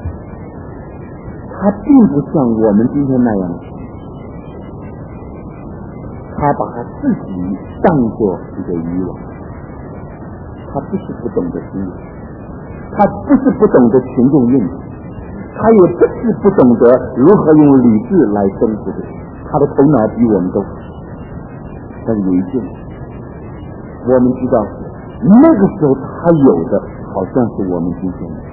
他并不像我们今天那样。他把他自己当作一个渔网，他不是不懂得经营，他不是不懂得群众运动，他也不是不懂得如何用理智来征服的，他的头脑比我们都好。但有一件我们知道，那个时候他有的好像是我们今天的，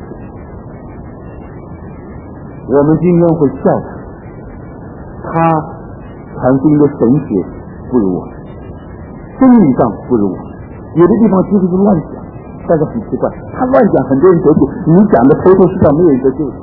我们今天会笑他，他传福音的神学不如我，真理上不如我，有的地方其实是乱讲， 但是很奇怪，他乱讲，很多人得救，你讲的头头是道，没有一个救。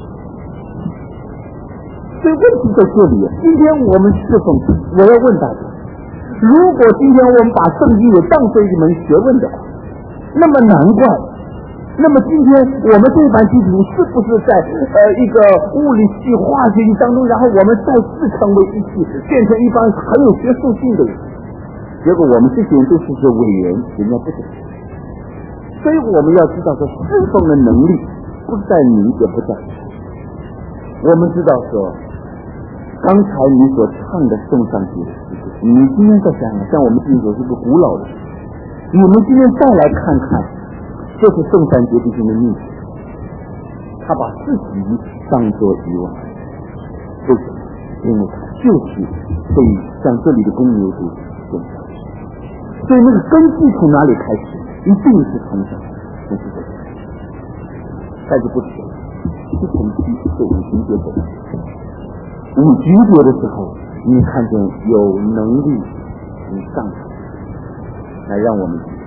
所以问题在这里。今天我们侍奉，我要问大家，如果今天我们把圣经也当做一门学问的话，那么难怪，那么今天我们这班基督徒是不是在呃一个物理系、化学系当中，然后我们再次成为一起，变成一帮很有学术性的人？结果我们这些人都是些伟人，人家不懂。所以我们要知道说，侍奉的能力不在你，也不在你。我们知道说，刚才你所唱的颂赞节，你们今天在想想，像我们这种是个古老的事，你们今天再来看看，这是颂赞节弟兄的秘诀。他把自己当作遗忘，为什么？因为他就是被像这里的公牛犊颂赞。所以那个根基从哪里开始？一定是从小，从这个，但是不是是从七岁五旬节走。五旬节的时候，你看见有能力，你上场来让我们记。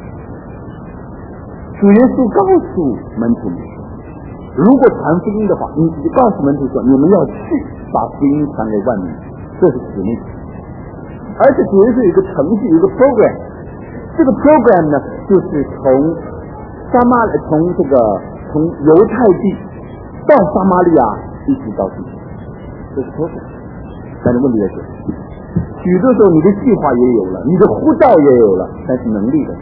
主耶稣告诉门徒们，如果传福音的话，你告诉门徒说，你们要去把福音传给万民，这是使命。而且主耶稣有一个程序，有一个 program， 这个 program 呢，就是从撒马从这个从犹太地到撒玛利亚一直到地，这是 program。但是问题在这里，许多时候你的计划也有了，你的呼召也有了，但是能力的。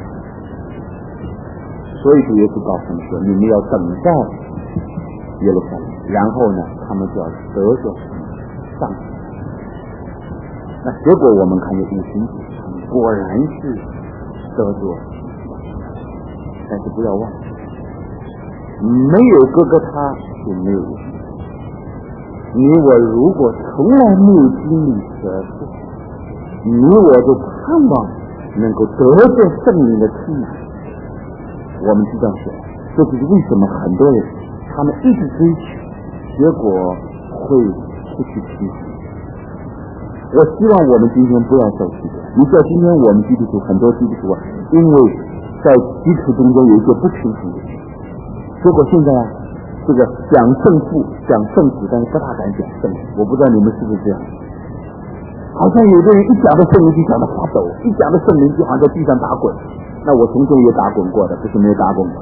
所以主耶稣告诉你说，你们要等待耶路撒冷，然后呢，他们就要得着上去。那结果我们看见五旬节果然是得着，但是不要忘记，没有哥哥他就没有我。你我如果从来没有经历得救，你我就盼望能够得着圣灵的充满。我们知道说，这就是为什么很多人他们一直追求，结果会失去平衡。我希望我们今天不要走极端。你知道今天我们基督徒很多基督徒啊，因为在基督中间有一个不平衡的事，结果现在啊，这个讲胜负、讲圣子，但是不大敢讲圣子。我不知道你们是不是这样？好像有的人一讲到圣灵就讲到发抖，一讲到圣灵就好像在地上打滚。那我从前也打滚过的，不是没有打滚过。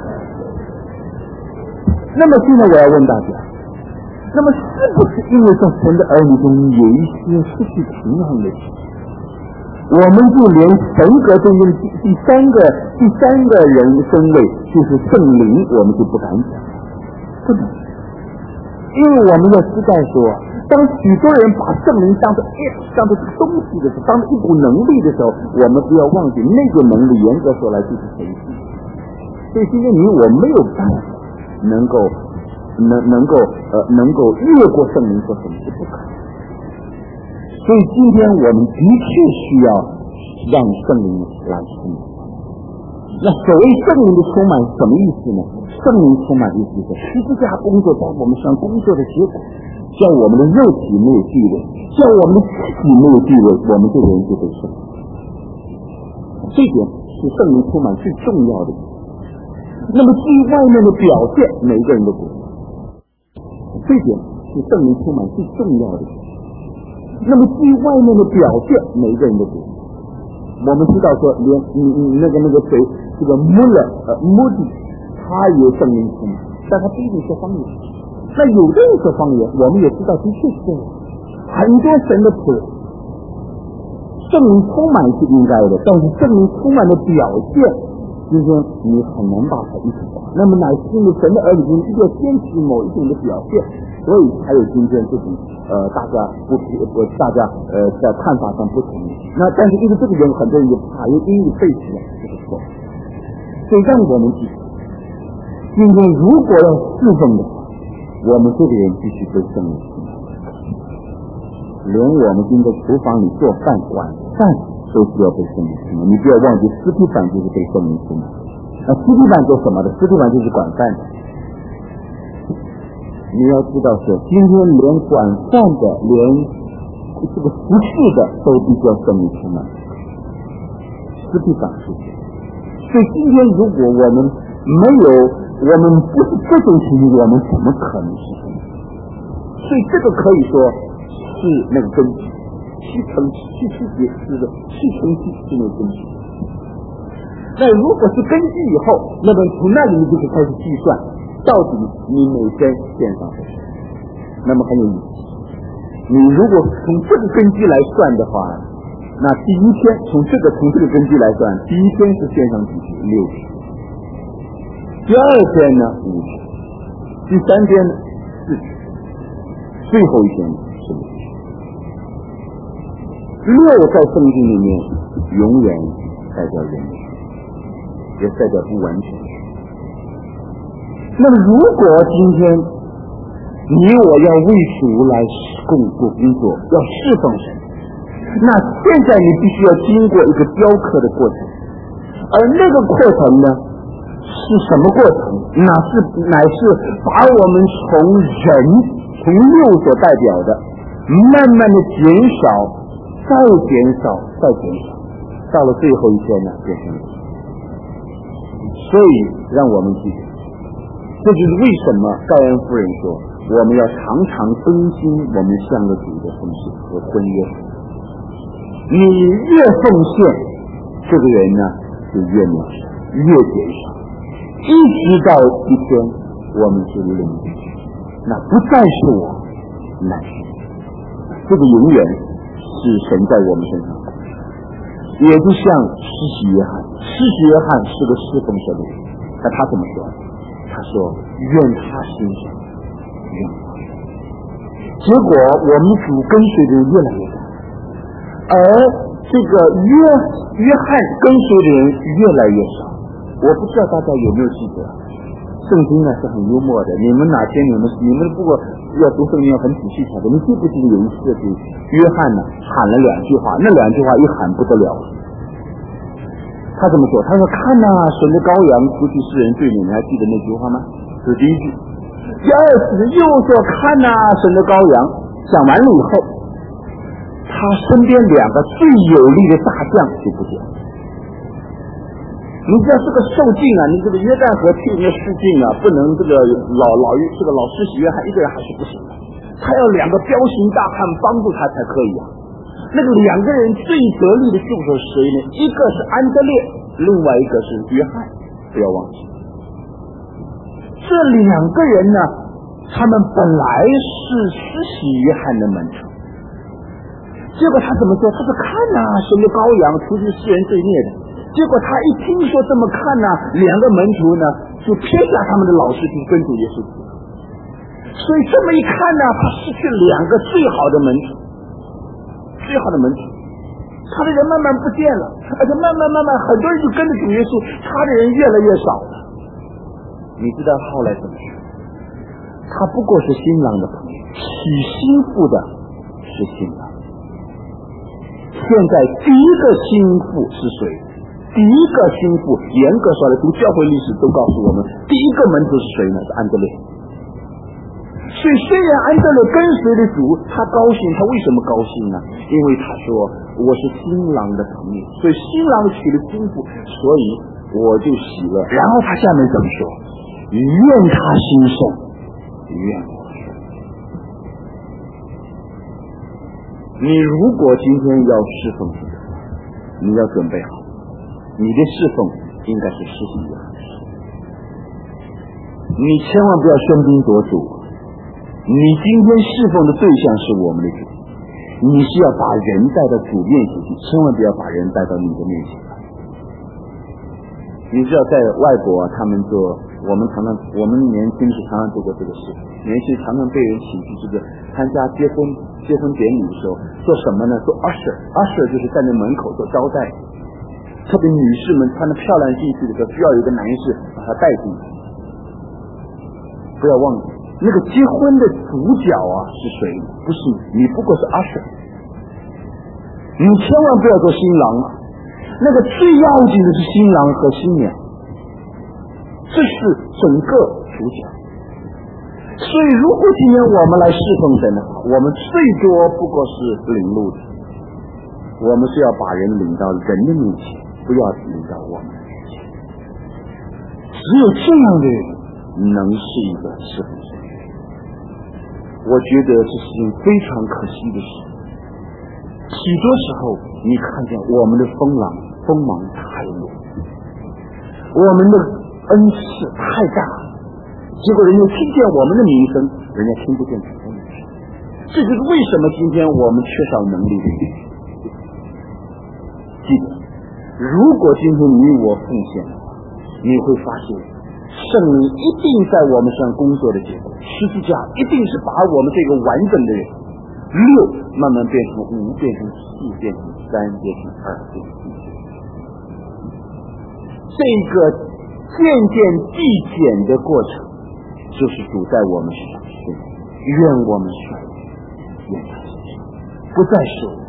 那么现在我要问大家，那么是不是因为在神的儿女中有一些失去平衡的事，我们就连神格中间第三个第三个人身位就是圣灵，我们就不敢讲，不能，因为我们要知道说，当许多人把圣灵当作当作东西的时候，当作一股能力的时候，我们不要忘记那个能力严格说来就是神性。所以今天你我没有办法能够能能够呃能够越过圣灵说什么是不可能。所以今天我们的确需要让圣灵来充满。那所谓圣灵的充满是什么意思呢？圣灵充满的意思是十字架工作在我们身上工作的结果，叫我们的肉体没有地位，叫我们的躯体没有地位，我们这个人就被圣灵。这点是圣灵充满最重要的。那么至于外面的表现，每个人都不一样。这点是圣灵充满最重要的。那么至于外面的表现，每个人都不一样。我们知道说，连你你那个那个谁，这个穆勒呃穆迪，他有圣灵充满，但他不一定说方言。那有的人说方言，我们也知道的确是这样。很多神的子，圣灵充满是应该的，但是圣灵充满的表现，今天你很难把它一起讲。那么乃是因为神的儿女一定要坚持某一种的表现，所以才有今天这种呃大家不不大家呃在看法上不同。那但是因为这个人很多人就怕，因为英语背起来这个错，所以让我们记住，今天如果要侍奉的话，我们这个人必须被圣灵充满。连我们今天厨房里做饭管饭都需要被圣灵充满。你不要忘记，司提反就是被圣灵充满。那司提反做什么的？司提反就是管饭的。你要知道说，今天连管饭的，连这个服侍的，都必须要圣灵充满。司提反是这样。 所以今天如果我们没有，我们不是这种情形，我们怎么可能是神？所以这个可以说是那个根基，七层七七节是的，七层七是那个根基。那如果是根基以后，那么从那里面就可以开始计算，到底你每天献上多少？那么很有意思。你如果从这个根基来算的话，那第一天从这个从这个根基来算，第一天是献上几天？六天。第二天呢？五天。第三天呢？四天。最后一天呢？是六天。六在圣经里面永远代表人，也代表不完全。那么如果今天你我要为主来共做工作，要侍奉神，那现在你必须要经过一个雕刻的过程，而那个过程呢是什么过程？那是乃是把我们从人从六所代表的慢慢的减少，再减少，再减少，到了最后一天呢变成了。所以让我们记得，这就是为什么盖恩夫人说我们要常常更新我们向着主的奉献和婚约。你越奉献，这个人呢就越渺小，越减少，一直到一天我们是零，那不再是我，乃是这个永远是神在我们身上。也就像施洗约翰，施洗约翰是个侍奉神的人，那他怎么说？他说愿他欣赏，愿我。结果我们主跟随的人越来越多，而这个约约翰跟随的人越来越少。我不知道大家有没有记得，圣经呢是很幽默的，你们哪天你们你们不过要读圣经要很仔细才对。你记不记得有一次是约翰呢喊了两句话，那两句话一喊不得了。他怎么说？他说看呐、啊，神的羔羊除去世人罪孽，你还记得那句话吗？这是第一句。第二次又说看呐、啊，神的羔羊。讲完了以后，他身边两个最有力的大将就不见了。你知道这个受尽啊，你这个约旦河去那试镜啊，不能这个老老这个老施洗约翰一个人还是不行的，他要两个彪形大汉帮助他才可以啊。那个两个人最得力的助手是谁呢？一个是安德烈，另外一个是约翰，不要忘记。这两个人呢，他们本来是施洗约翰的门徒，结果他怎么说？他说看呐、啊，神的羔羊除去世人罪孽的。结果他一听说这么看呢、啊，两个门徒呢就撇下他们的老师去跟主耶稣。所以这么一看呢，他失去两个最好的门徒，最好的门徒，他的人慢慢不见了，而且慢慢慢慢很多人就跟着主耶稣，他的人越来越少了。你知道后来怎么说？他不过是新郎的朋友，起心腹的是新郎。现在第一个心腹是谁？第一个心腹，严格说来，读教会历史都告诉我们，第一个门徒是谁呢？是安德烈。所以虽然安德烈跟随的主，他高兴，他为什么高兴呢？因为他说我是新郎的朋友，所以新郎娶了新妇，所以我就喜乐。然后他下面怎么说？愿他兴盛，愿我盛。你如果今天要侍奉主，你要准备好，你的侍奉应该是施洗约翰式。你千万不要喧宾夺主，你今天侍奉的对象是我们的主，你是要把人带到主面前去，千万不要把人带到你的面前来。你知道在外国他们做，我们常常我们年轻时常常做过这个事，年轻常常被人请去这个参加结婚结婚典礼的时候，做什么呢？做 usher usher 就是在那门口做招待，特别女士们穿得漂亮进去的时候，需要有一个男士把她带进去。不要忘记那个结婚的主角啊是谁？不是你，不过是 usher。你千万不要做新郎啊，那个最要紧的是新郎和新娘，这是整个主角。所以如果今天我们来侍奉神的话，我们最多不过是领路的，我们是要把人领到人的面前，不要领到我们的面前。 只有这样的人能是一个侍奉神。我觉得这是件非常可惜的事。许多时候你看见我们的锋芒锋芒太弱，我们的恩赐太大，结果人家听见我们的名声，人家听不见主的名声。这就是为什么今天我们缺少能力的原因。记得，如果今天你我奉献的话，你会发现圣灵一定在我们身上工作的结果，实际上一定是把我们这个完整的人六慢慢变成五，变成四，变成三，变成二，变成一。这个渐渐递减的过程，就是主在我们身上施工。愿我们衰微，愿他身上不再是我，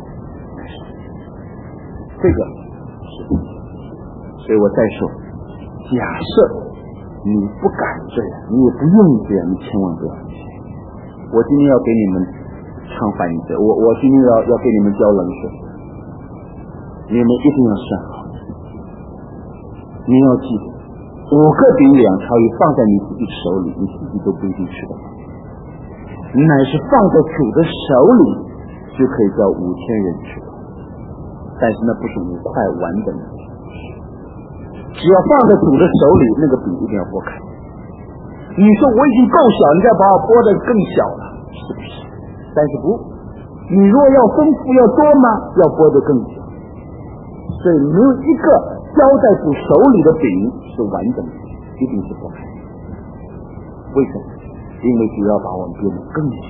这个是，所以我再说，假设你不敢这样，你也不愿意这样，你千万不要这样。我今天要给你们唱反义词，我我今天要要给你们浇冷水，你们一定要算好。你要记得，五个饼两条鱼放在你自己手里，你自己都不一定吃得饱，乃是放在主的手里，就可以叫五千人吃饱。但是那不是五块完整的，只要放在主的手里，那个饼一定要剥开。你说我已经够小，你再把我剥得更小了，是不是？但是不，你若要丰富要多吗？要剥得更小。所以没有一个交在主手里的饼是完整的，一定是剥开。为什么？因为主要把我们变得更小，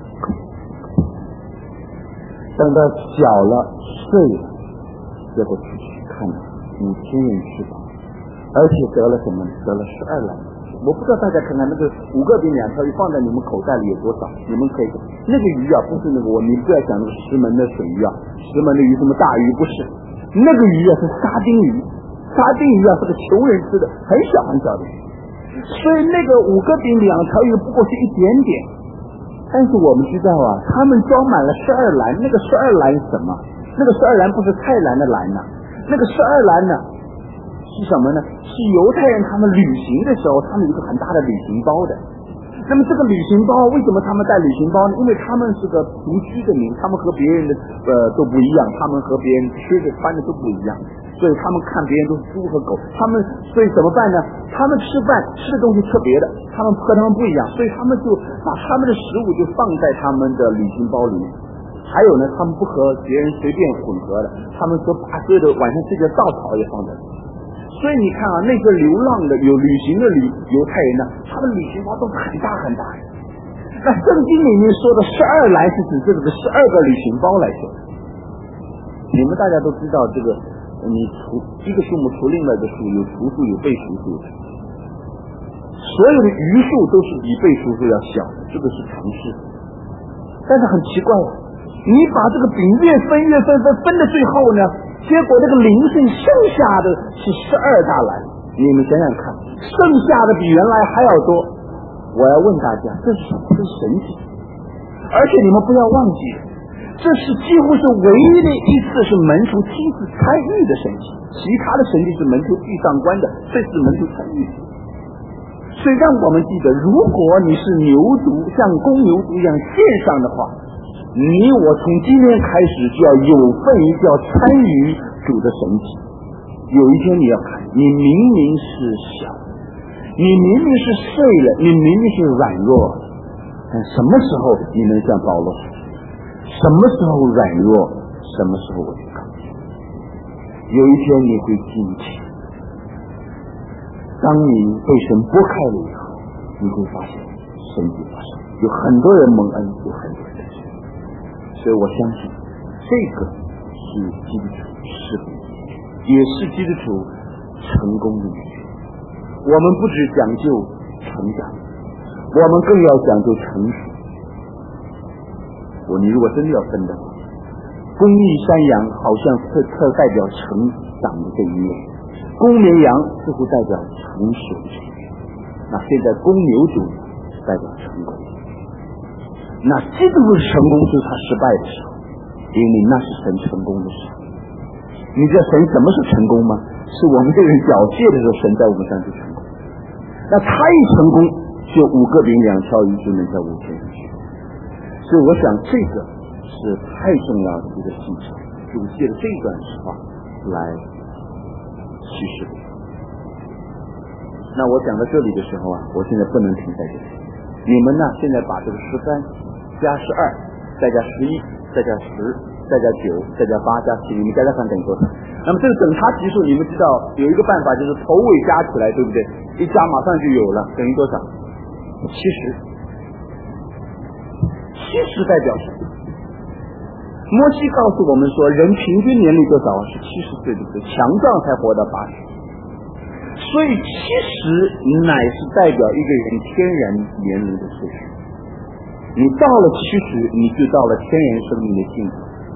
等到小了碎了，结果出去看了五千人吃饱，而且得了什么？得了十二篮。我不知道大家看看那个五个饼两条鱼放在你们口袋里有多少？你们可以，那个鱼啊，不是那个我，你不要想那个石门的水鱼啊，石门的鱼什么大鱼不是，那个鱼啊是沙丁鱼，沙丁鱼啊是个穷人吃的，很小很小的。所以那个五个饼两条鱼不过是一点点，但是我们知道啊，他们装满了十二篮，那个十二篮是什么？那个十二篮不是菜篮的篮呐、啊，那个十二篮呢是什么呢？是犹太人他们旅行的时候，他们有一个很大的旅行包的。那么这个旅行包为什么他们带旅行包呢？因为他们是个独居的民，他们和别人的呃都不一样，他们和别人吃的穿的都不一样，所以他们看别人都是猪和狗，他们所以怎么办呢？他们吃饭吃的东西特别的，他们和他们不一样，所以他们就把他们的食物就放在他们的旅行包里面。还有呢，他们不和别人随便混合的，他们说把所有的晚上这个稻草也放在里面。所以你看啊，那些流浪的有旅行的旅犹太人呢，他们旅行包都是很大很大的。那圣经里面说的十二篮是指这个十二个旅行包来说。你们大家都知道这个，你除一个数目除另外一个数，有除数有倍数数的，所有的余数都是比倍数数要小的，这个是常识。但是很奇怪啊，你把这个饼越分越分分分的最后呢，结果这个灵性剩下的是十二大篮，你们想想看，剩下的比原来还要多。我要问大家，这是什么？这是神迹。而且你们不要忘记，这是几乎是唯一的一次是门徒亲自参与的神迹，其他的神迹是门徒去上关的，这是门徒参与的。所以让我们记得，如果你是牛犊，像公牛犊一样献上的话，你我从今天开始就要有份于，就要参与主的神迹。有一天你要看，你明明是小，你明明是碎了，你明明是软弱，但什么时候你能像保罗说，什么时候软弱，什么时候我就刚强。有一天你会惊奇，当你被神拨开了以后，你会发现神迹发生，有很多人蒙恩，有很多人得救。所以我相信这个是基督徒是也是基督徒成功的秘诀。我们不只讲究成长，我们更要讲究成熟。我你如果真的要分的话，公义山羊好像特特代表成长的这一面，公绵羊似乎代表成熟的这一面，那现在公牛犊代表成功。那基督徒成功就是他失败的时候，因为那是神成功的时候。你知道神什么是成功吗？是我们这个人缴械的时候，神在我们身上就成功。 那他一成功，就五个饼两条鱼就能在五千人去。所以我想这个是太重要的一个技巧，主借着这段实话来启示的。那我讲到这里的时候啊，我现在不能停在这里。你们呢，现在把这个十三加十二再加十一再加十再加九再加八加七，你们加加看等于多少？那么这个等差级数，你们知道有一个办法，就是头尾加起来，对不对？一加马上就有了，等于多少？七十。七十代表什么？摩西告诉我们说，人平均年龄多少？是七十岁，对不对？强壮才活到八十。所以七十乃是代表一个人天然年龄的岁数。你到了七十，你就到了天然生命的尽头。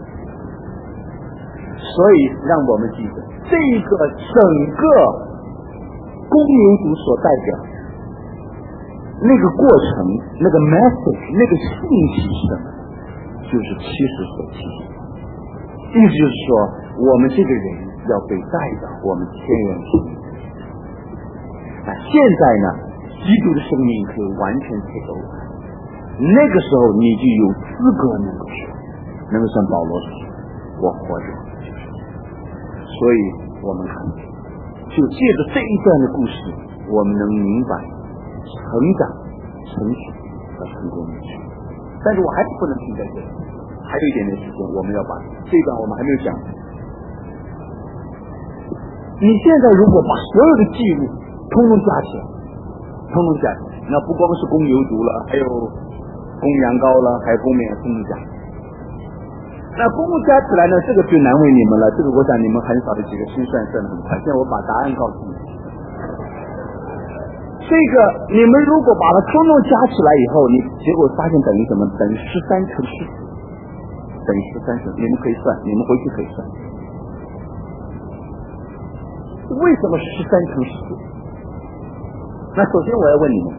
所以让我们记得，这个整个公牛犊所代表那个过程，那个 message， 那个信息是什么？就是七十所提醒。意思就是说，我们这个人要被带到我们天然生命。那现在呢，基督的生命可以完全配合我，那个时候你就有资格能够说，能够像保罗说，我活着。所以我们看，就借着这一段的故事，我们能明白成长、成熟和成功的事。但是我还是不能停在这里，还有一点点时间，我们要把这一段我们还没有讲。你现在如果把所有的记录通通加起来，通通加起来，那不光是公牛犊了，还有公羊羔了，还有公绵通通加。那公路加起来呢，这个就难为你们了。这个我想你们很少的几个心算算得很快。现在我把答案告诉你。这个你们如果把它通通加起来以后，你结果发现等于什么？等于十三乘十四，等于十三乘。你们可以算，你们回去可以算。为什么是十三乘十四？那首先我要问你们，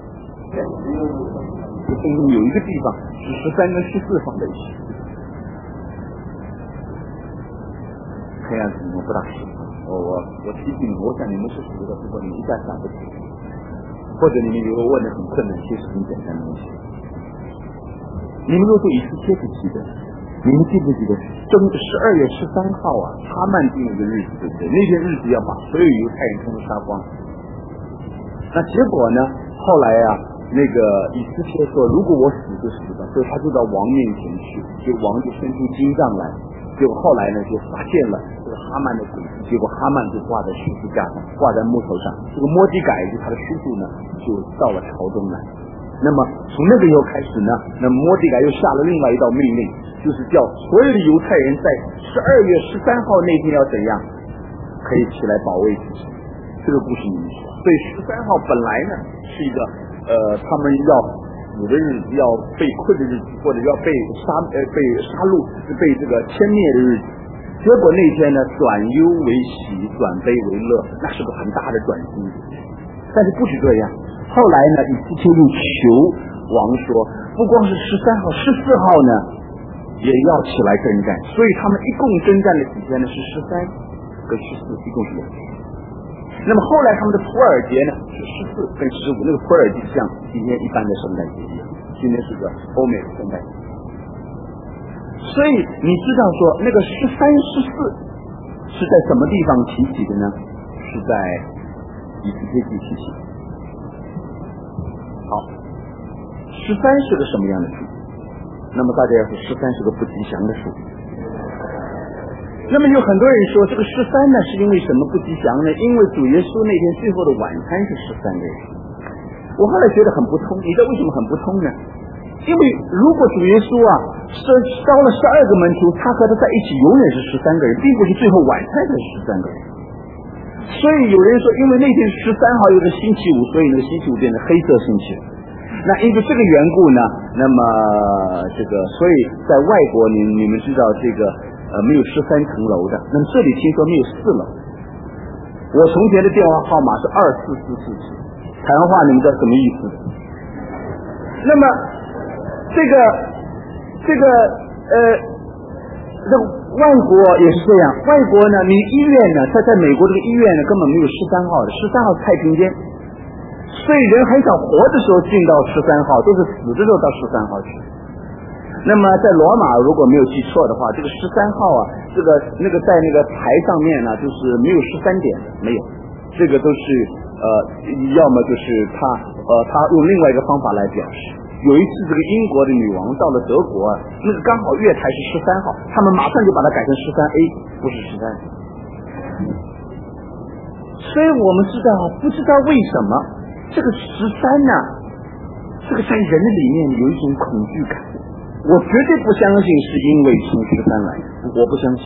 圣经有一个地方是十三跟十四放在一起。看样子你们不大熟，我我我提醒你们，我想你们是熟的，不过你一下想不起，或者你们如果问的很困难，其实很简单的问题。你们如果对以斯帖不记得，你们记不记得正十二月十三号啊，哈曼定了个日子，对不对？那天日子要把所有犹太人通通杀光。那结果呢？后来啊，那个以斯帖说，如果我死就死了，所以他就到王面前去，就王就伸出金杖来。结果后来呢，就发现了这个哈曼的诡计，结果哈曼就挂在十字架上，挂在木头上。这个摩底改就他的叔叔呢，就到了朝中来。那么从那个以后开始呢，那摩底改又下了另外一道命令，就是叫所有的犹太人在十二月十三号那天要怎样，可以起来保卫自己。这个故事你们说，所以十三号本来呢是一个呃他们要死的日子，要被困的日子，或者要被杀呃被杀戮、被这个歼灭的日子。结果那天呢，转忧为喜，转悲为乐，那是个很大的转机。但是不止这样，后来呢，以斯帖又求王说，不光是十三号、十四号呢，也要起来征战。所以他们一共征战的几天呢？是十三跟十四，一共是两天。那么后来他们的普洱节呢是十四跟十五，那个普洱节像今天一般的圣诞节一样，今天是个欧美的圣诞节。所以你知道说那个十三十四是在什么地方提起的呢？是在以斯帖记提起。好，十三是个什么样的数？那么大家要说十三是个不吉祥的数。那么有很多人说这个十三呢是因为什么不吉祥呢？因为主耶稣那天最后的晚餐是十三个人。我后来觉得很不通，你知道为什么很不通呢？因为如果主耶稣啊烧烧了十二个门徒，他和他在一起永远是十三个人，并不是最后晚餐的十三个人。所以有人说，因为那天十三号有个星期五，所以那个星期五变成黑色星期。那因为这个缘故呢，那么这个所以在外国你你们知道这个呃没有十三层楼的，那么这里听说没有四楼。我从前的电话号码是二四四四七，台湾话你们知道什么意思？那么这个这个呃，这外国也是这样，外国呢，你医院呢，在在美国这个医院呢根本没有十三号的，十三号是太平间， 所以人很少活的时候进到十三号，都是死的时候到十三号去。那么在罗马如果没有记错的话，这个十三号啊，这个那个在那个牌上面呢，就是没有十三点的，没有，这个都是呃，要么就是他呃他用另外一个方法来表示。有一次这个英国的女王到了德国，那个刚好月台是十三号，他们马上就把它改成十三 A， 不是十三。所以我们知道，不知道为什么这个十三呢，这个在人的里面有一种恐惧感。我绝对不相信是因为从十三来的，我不相信。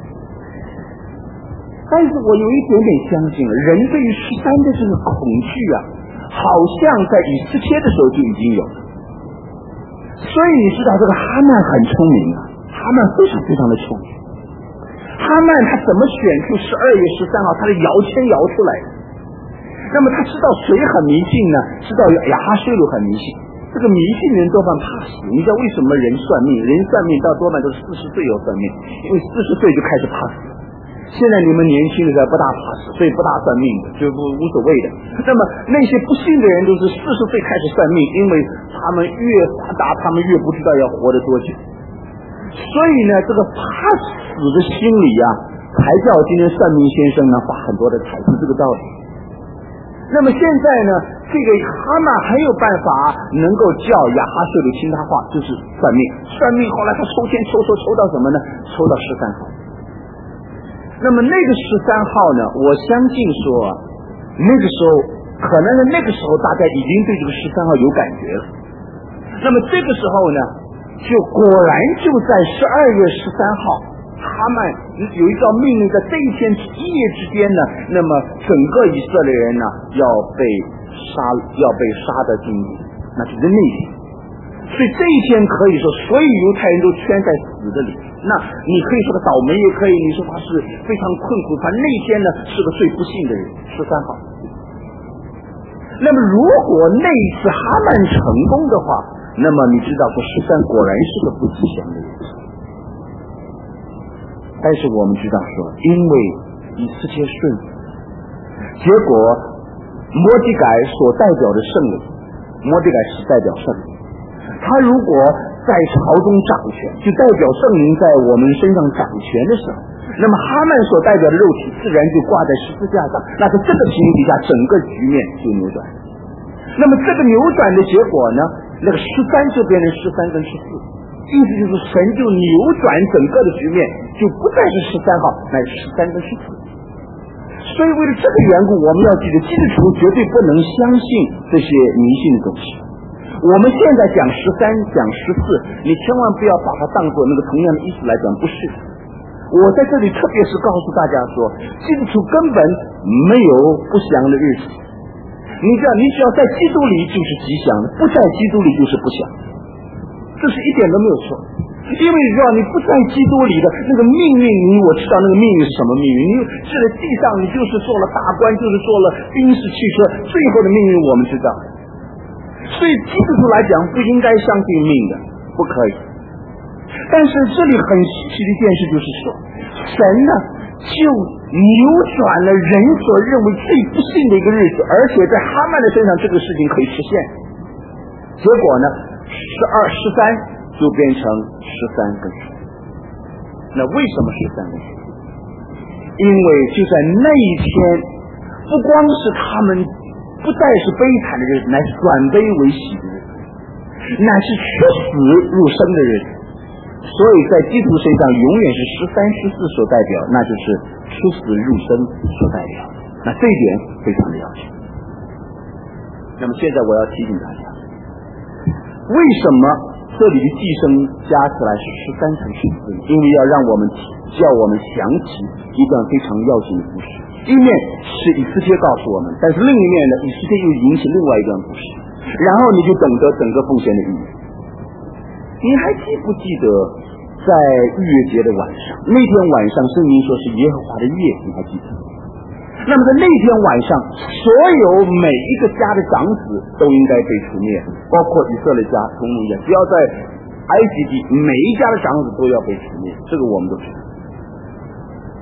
但是我有一点点相信了，人对于十三的这个恐惧啊，好像在以斯帖的时候就已经有了。所以你知道这个哈曼很聪明啊，哈曼非常非常的聪明。哈曼他怎么选出十二月十三号，他的摇签摇出来的？那么他知道谁很迷信呢？知道亚哈薛鲁很迷信。这个迷信人多半怕死，你知道为什么人算命？人算命到多半都是四十岁要算命，因为四十岁就开始怕死。现在你们年轻的在不大怕死，所以不大算命的，就不无所谓的。那么那些不信的人都是四十岁开始算命，因为他们越发达，他们越不知道要活得多久。所以呢，这个怕死的心理啊，才叫今天算命先生呢发很多的财，是这个道理。那么现在呢，这个哈曼很有办法能够叫亚哈薛鲁听他话，就是算命。算命后来他抽签抽抽抽到什么呢？抽到十三号。那么那个十三号呢，我相信说那个时候可能呢那个时候大家已经对这个十三号有感觉了。那么这个时候呢，就果然就在十二月十三号，哈曼有一道命令，在这一天一夜之间呢，那么整个以色列人呢要被杀，要被杀的进入，那就是那天。所以这一天可以说所有犹太人都圈在死的里。那你可以说他倒霉，也可以你说他是非常困苦，反正那天呢是个最不幸的人，十三号。那么如果那一次哈曼成功的话，那么你知道这十三果然是个不吉祥的日子。但是我们知道说，因为以斯帖顺服，结果摩底改所代表的圣灵，摩底改是代表圣灵，他如果在朝中掌权，就代表圣灵在我们身上掌权的时候，那么哈曼所代表的肉体自然就挂在十字架上，那在这个情形底下，整个局面就扭转。那么这个扭转的结果呢，那个十三就变成十三跟十四，意思就是神就扭转整个的局面，就不再是十三号，乃是十三跟十四。所以为了这个缘故，我们要记得基督徒绝对不能相信这些迷信的东西。我们现在讲十三讲十四，你千万不要把它当作那个同样的意思来讲，不是。我在这里特别是告诉大家说，基督徒根本没有不祥的日子。你知道，你只要在基督里就是吉祥的，不在基督里就是不祥，这是一点都没有错。因为你知道，你不在基督里的那个命运，你我知道那个命运是什么命运。你是在地上，你就是做了大官，就是做了兵士汽车，最后的命运我们知道。所以基督徒来讲，不应该相信命的，不可以。但是这里很稀奇的一件事就是说，神呢就扭转了人所认为最不幸的一个日子，而且在哈曼的身上这个事情可以实现。结果呢，十二十三就变成十三跟十四。那为什么十三跟十四？因为就在那一天，不光是他们不再是悲惨的日子，乃是转悲为喜的日子，乃是出死入生的日子。所以在基督身上永远是十三十四所代表，那就是出死入生所代表。那这一点非常的要紧。那么现在我要提醒大家，为什么这里的寄生加起来是十三乘十四？因为要让我们叫我们想起一段非常要紧的故事。一面是以斯帖告诉我们，但是另一面呢，以斯帖又引起另外一段故事，然后你就懂得整个奉献的意义。你还记不记得在逾越节的晚上，那天晚上圣经说是耶和华的夜，你还记得？那么在那天晚上，所有每一个家的长子都应该被除灭，包括以色列家同母一样，只要在埃及地，每一家的长子都要被除灭，这个我们都知道。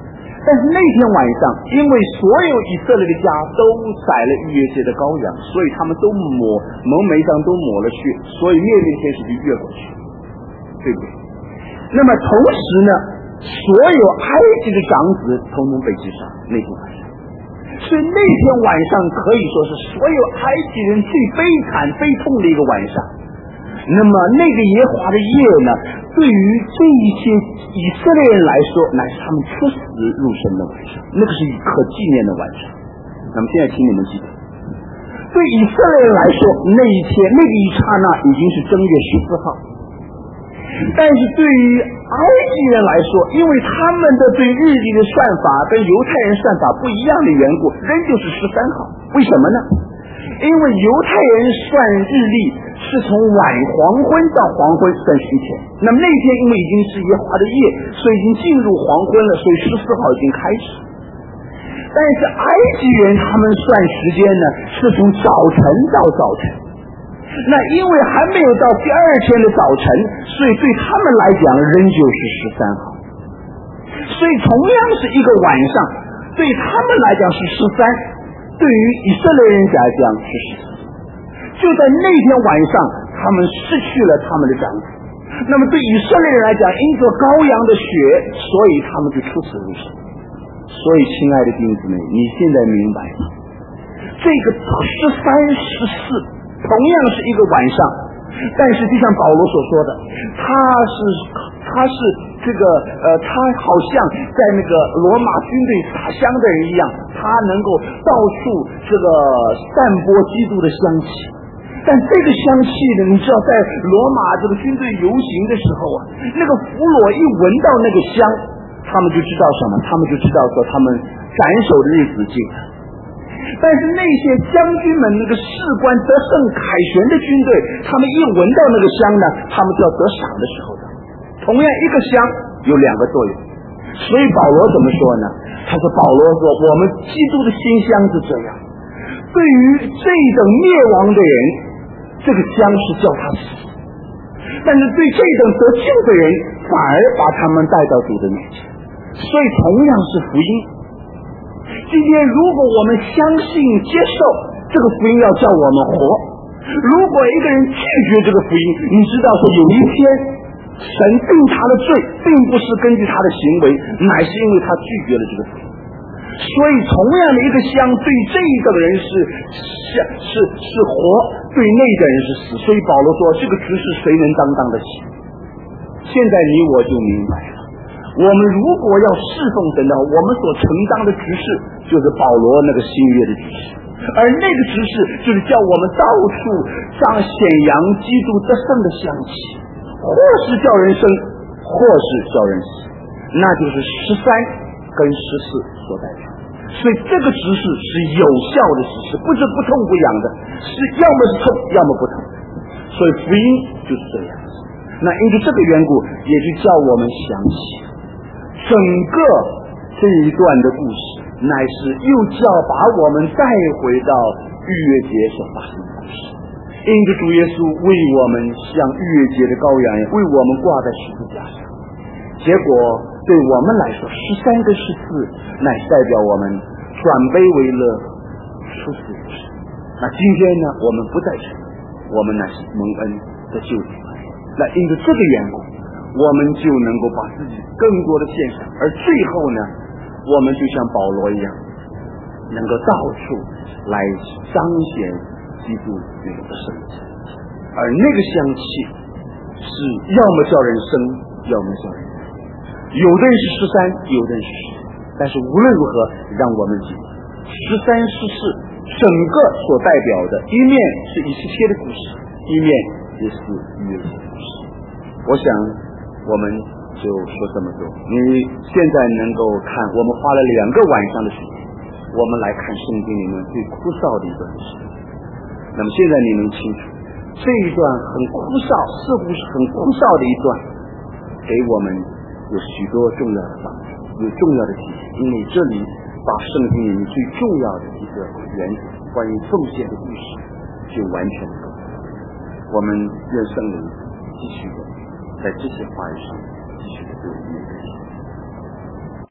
但是那天晚上，因为所有以色列的家都宰了逾越节的羔羊，所以他们都抹蒙眉上都抹了血，所以灭命天使就越过去，对不对？那么同时呢，所有埃及的长子统统被击杀那天晚上，所以那天晚上可以说是所有埃及人最悲惨悲痛的一个晚上。那么那个耶和华的夜呢，对于这一些以色列人来说，乃是他们出死入生的晚上，那个是可纪念的晚上。那么现在请你们记得，对以色列人来说，那一天那个一刹那已经是正月十四号，但是对于埃及人来说，因为他们的对日历的算法跟犹太人算法不一样的缘故，仍旧是十三号。为什么呢？因为犹太人算日历是从晚黄昏到黄昏算十天，那么那天因为已经是耶和华的夜，所以已经进入黄昏了，所以十四号已经开始。但是埃及人他们算时间呢，是从早晨到早晨，那因为还没有到第二天的早晨，所以对他们来讲仍旧是十三号。所以同样是一个晚上，对他们来讲是十三，对于以色列人来讲是十四。就在那天晚上，他们失去了他们的长子。那么对以色列人来讲，因着羔羊的血，所以他们就出死入生。所以亲爱的弟兄姊妹，你现在明白了，这个十三十四同样是一个晚上，但是就像保罗所说的，他是他是这个呃，他好像在那个罗马军队撒香的人一样，他能够到处这个散播基督的香气。但这个香气呢，你知道在罗马这个军队游行的时候啊，那个俘虏一闻到那个香，他们就知道什么？他们就知道说他们斩首的日子近了。但是那些将军们，那个士官得胜凯旋的军队，他们一闻到那个香呢，他们就要得赏的时候的。同样一个香有两个作用，所以保罗怎么说呢？他说保罗说我们基督的馨香是这样，对于这等灭亡的人，这个香是叫他死，但是对这等得救的人，反而把他们带到主的面前。所以同样是福音。今天如果我们相信接受这个福音，要叫我们活；如果一个人拒绝这个福音，你知道说有一天神定他的罪，并不是根据他的行为，乃是因为他拒绝了这个福音。所以同样的一个香，对这个人是是是活，对那个人是死。所以保罗说这个职事谁能担当得起？现在你我就明白了，我们如果要侍奉神的话，我们所承当的职事就是保罗那个新约的职事，而那个职事就是叫我们到处上显扬基督得胜的香气，或是叫人生，或是叫人死，那就是十三跟十四所代表。所以这个职事是有效的职事，不是不痛不痒的，是要么是痛，要么不痛。所以福音就是这样。那因为这个缘故，也就叫我们想起整个这一段的故事，乃是又叫把我们带回到逾越节所发生的故事。因着主耶稣为我们像逾越节的羔羊，为我们挂在十字架上，结果对我们来说，十三跟十四乃是代表我们转悲为乐，出死入生。那今天呢，我们不再是，我们乃是蒙恩的救主。那因着这个缘故，我们就能够把自己更多的献上，而最后呢，我们就像保罗一样，能够到处来彰显基督那个的圣洁。而那个香气是要么叫人生，要么叫人死。有的人是十三，有的人是十四，但是无论如何，让我们记得十三十四整个所代表的，一面是以斯帖的故事，一面也是约瑟的故事。我想我们就说这么多。你现在能够看，我们花了两个晚上的时间，我们来看圣经里面最枯燥的一段时间。那么现在你能清楚，这一段很枯燥，似乎是很枯燥的一段，给我们有许多重要的帮助，有重要的提醒。因为这里把圣经里面最重要的一个原则，关于奉献的故事，就完全的告诉我们。愿圣灵继续的在这些话语上继续的对我们